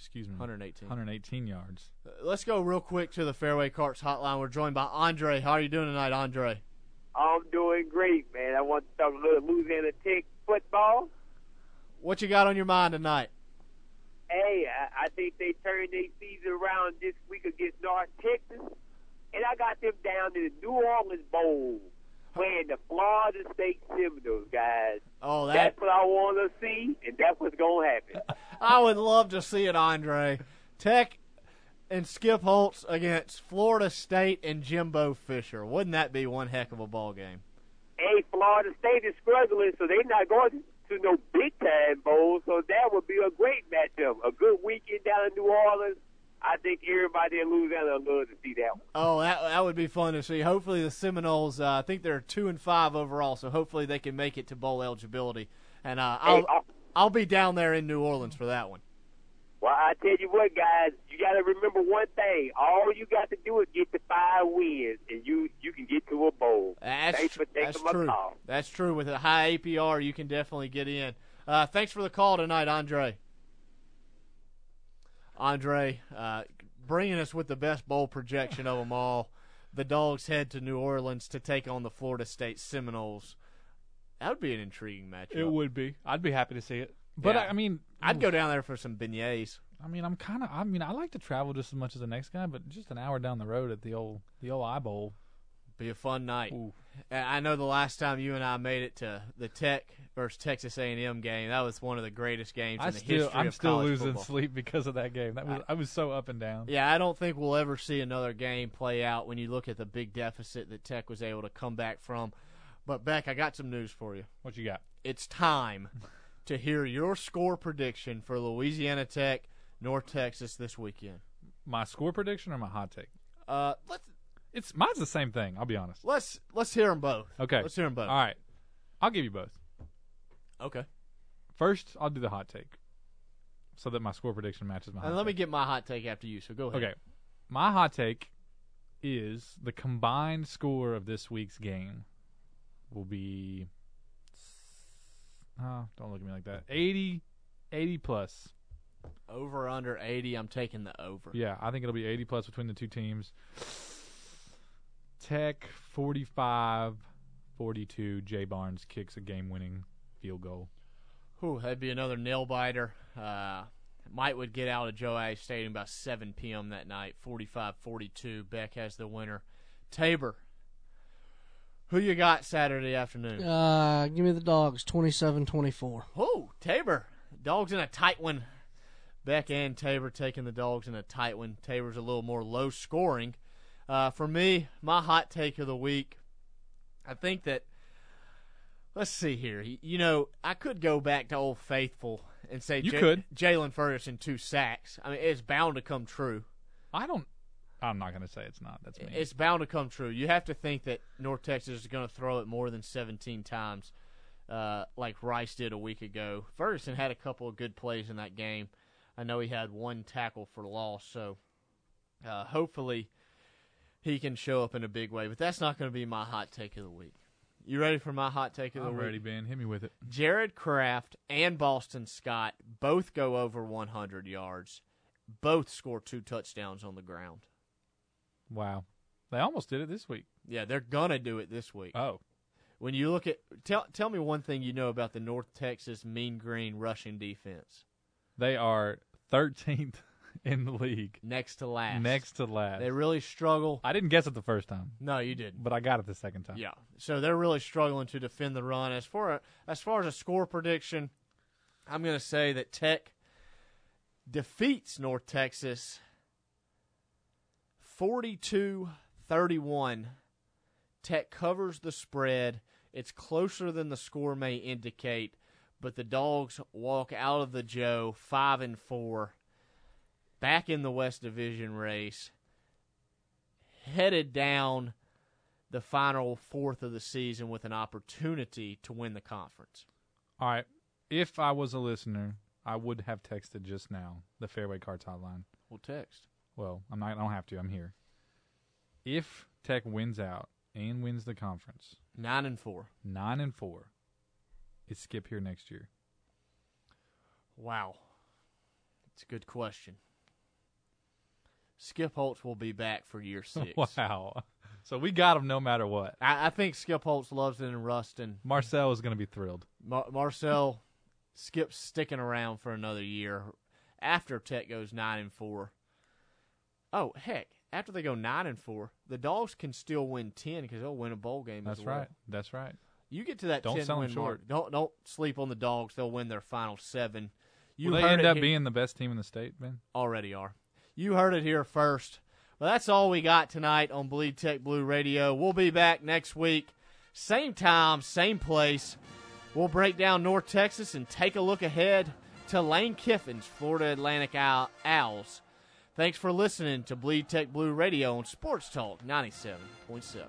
118 yards. Let's go real quick to the Fairway Carts hotline. We're joined by Andre. How are you doing tonight, Andre? I'm doing great, man. I want to talk a little Louisiana Tech football. What you got on your mind tonight? Hey, I think they turned their season around this week against North Texas, and I got them down to the New Orleans Bowl. Playing the Florida State Seminoles, guys. Oh, that's what I want to see, and that's what's going to happen. I would love to see it, Andre. Tech and Skip Holtz against Florida State and Jimbo Fisher. Wouldn't that be one heck of a ball game? Hey, Florida State is struggling, so they're not going to no big-time bowl, so that would be a great matchup. A good weekend down in New Orleans. I think everybody in Louisiana would love to see that one. Oh, that would be fun to see. Hopefully the Seminoles, I think they're 2-5 overall, so hopefully they can make it to bowl eligibility. And I'll be down there in New Orleans for that one. Well, I tell you what, guys, you got to remember one thing. All you got to do is get to 5 wins, and you can get to a bowl. Thanks for taking my call. That's true. With a high APR, you can definitely get in. Thanks for the call tonight, Andre. Andre, bringing us with the best bowl projection of them all. The Dogs head to New Orleans to take on the Florida State Seminoles. That would be an intriguing matchup. It would be. I'd be happy to see it. But, yeah. I'd go down there for some beignets. I like to travel just as much as the next guy, but just an hour down the road at the old Eye-Bowl. Be a fun night. Ooh. I know the last time you and I made it to the Tech versus Texas A&M game, that was one of the greatest games in the history of college football. I'm still losing sleep because of that game. I was so up and down. Yeah, I don't think we'll ever see another game play out when you look at the big deficit that Tech was able to come back from. But, Beck, I got some news for you. What you got? It's time to hear your score prediction for Louisiana Tech, North Texas this weekend. My score prediction or my hot take? Let's Mine's the same thing, I'll be honest. Let's hear them both. Okay. Let's hear them both. All right. I'll give you both. Okay. First, I'll do the hot take so that my score prediction matches my hot take. And let me get my hot take after you, so go ahead. Okay. My hot take is the combined score of this week's game will be don't look at me like that. 80 plus. Over under 80, I'm taking the over. Yeah, I think it'll be 80 plus between the two teams. Tech 45-42. Jay Barnes kicks a game-winning field goal. That'd be another nail-biter. Mike would get out of Joe Aggie Stadium about 7 p.m. that night, 45-42. Beck has the winner. Tabor, Who you got Saturday afternoon? Give me the Dogs, 27-24. Oh, Tabor. Dogs in a tight one. Beck and Tabor taking the Dogs in a tight one. Tabor's a little more low scoring. For me, my hot take of the week, I think that, let's see here. You know, I could go back to Old Faithful and say Jalen Ferguson 2 sacks. I mean, it's bound to come true. I'm not going to say it's not. That's me. It's bound to come true. You have to think that North Texas is going to throw it more than 17 times like Rice did a week ago. Ferguson had a couple of good plays in that game. I know he had 1 tackle for loss, so hopefully he can show up in a big way. But that's not going to be my hot take of the week. You ready for my hot take of the week? I'm ready, Ben. Hit me with it. Jared Kraft and Boston Scott both go over 100 yards. Both score 2 touchdowns on the ground. Wow. They almost did it this week. Yeah, they're going to do it this week. Oh. When you look at tell me one thing you know about the North Texas Mean Green rushing defense. They are 13th in the league. Next to last. They really struggle. I didn't guess it the first time. No, you didn't. But I got it the second time. Yeah. So they're really struggling to defend the run. As far as a score prediction, I'm going to say that Tech defeats North Texas 42-31. Tech covers the spread. It's closer than the score may indicate, but the Dogs walk out of the Joe 5-4, back in the West Division race, headed down the final fourth of the season with an opportunity to win the conference. All right. If I was a listener, I would have texted just now the Fairway Cards hotline. Well, text. Well, I don't have to. I'm here. If Tech wins out and wins the conference, 9-4. 9-4. Is Skip here next year? Wow. It's a good question. Skip Holtz will be back for year 6. Wow. So we got him no matter what. I think Skip Holtz loves it in Ruston. Marcel is going to be thrilled. Marcel, Skip's sticking around for another year after Tech goes 9-4. Oh, heck. After they go 9-4, the Dogs can still win 10 because they'll win a bowl game as well. That's right. You get to that 10-win mark. Don't sleep on the Dogs. They'll win their final 7. Will they end up being the best team in the state, Ben? Already are. You heard it here first. Well, that's all we got tonight on Bleed Tech Blue Radio. We'll be back next week. Same time, same place. We'll break down North Texas and take a look ahead to Lane Kiffin's Florida Atlantic Owls. Thanks for listening to Bleed Tech Blue Radio on Sports Talk 97.7.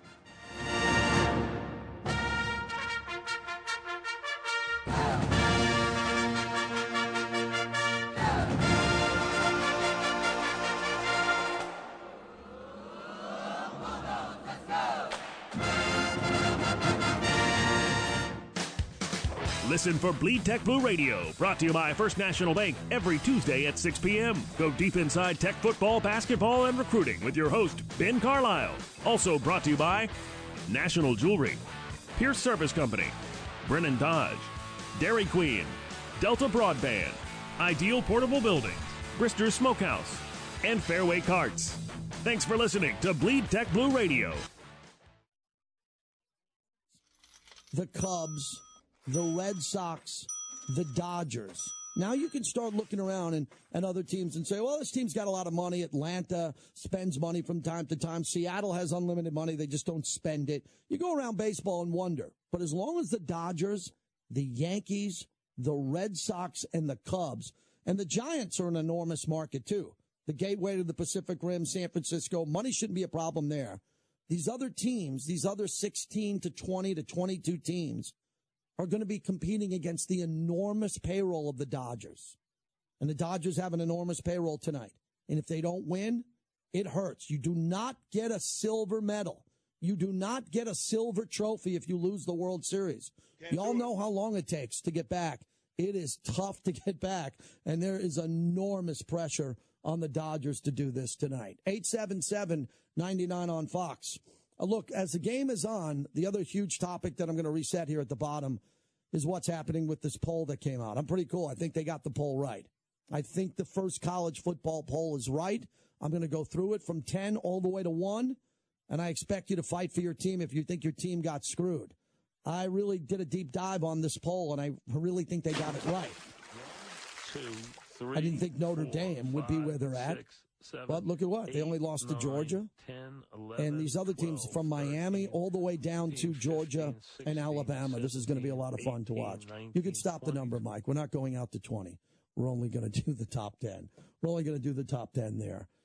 Listen for Bleed Tech Blue Radio, brought to you by First National Bank every Tuesday at 6 p.m. Go deep inside Tech football, basketball, and recruiting with your host, Ben Carlisle. Also brought to you by National Jewelry, Pierce Service Company, Brennan Dodge, Dairy Queen, Delta Broadband, Ideal Portable Buildings, Brister's Smokehouse, and Fairway Carts. Thanks for listening to Bleed Tech Blue Radio. The Cubs, the Red Sox, the Dodgers. Now you can start looking around and other teams and say, well, this team's got a lot of money. Atlanta spends money from time to time. Seattle has unlimited money. They just don't spend it. You go around baseball and wonder. But as long as the Dodgers, the Yankees, the Red Sox, and the Cubs, and the Giants are an enormous market too. The gateway to the Pacific Rim, San Francisco, money shouldn't be a problem there. These other teams, these other 16 to 20 to 22 teams, are going to be competing against the enormous payroll of the Dodgers. And the Dodgers have an enormous payroll tonight. And if they don't win, it hurts. You do not get a silver medal. You do not get a silver trophy if you lose the World Series. You all know how long it takes to get back. It is tough to get back. And there is enormous pressure on the Dodgers to do this tonight. 877-99 on Fox. Look, as the game is on, the other huge topic that I'm going to reset here at the bottom is what's happening with this poll that came out. I'm pretty cool. I think they got the poll right. I think the first college football poll is right. I'm going to go through it from 10 all the way to 1, and I expect you to fight for your team if you think your team got screwed. I really did a deep dive on this poll, and I really think they got it right. 1, 2, 3, I didn't think Notre 4, Dame would be where they're at. 6, 7, But look at what. 8, They only lost 9, to Georgia. 10, 11, And these other teams 12, from Miami 13, all the way down 15, to Georgia 16, and Alabama. This is going to be a lot of fun to 18, watch. 19, You can stop 20. the number, Mike. We're not going out to 20. We're only going to do the top 10. We're only going to do the top 10 there.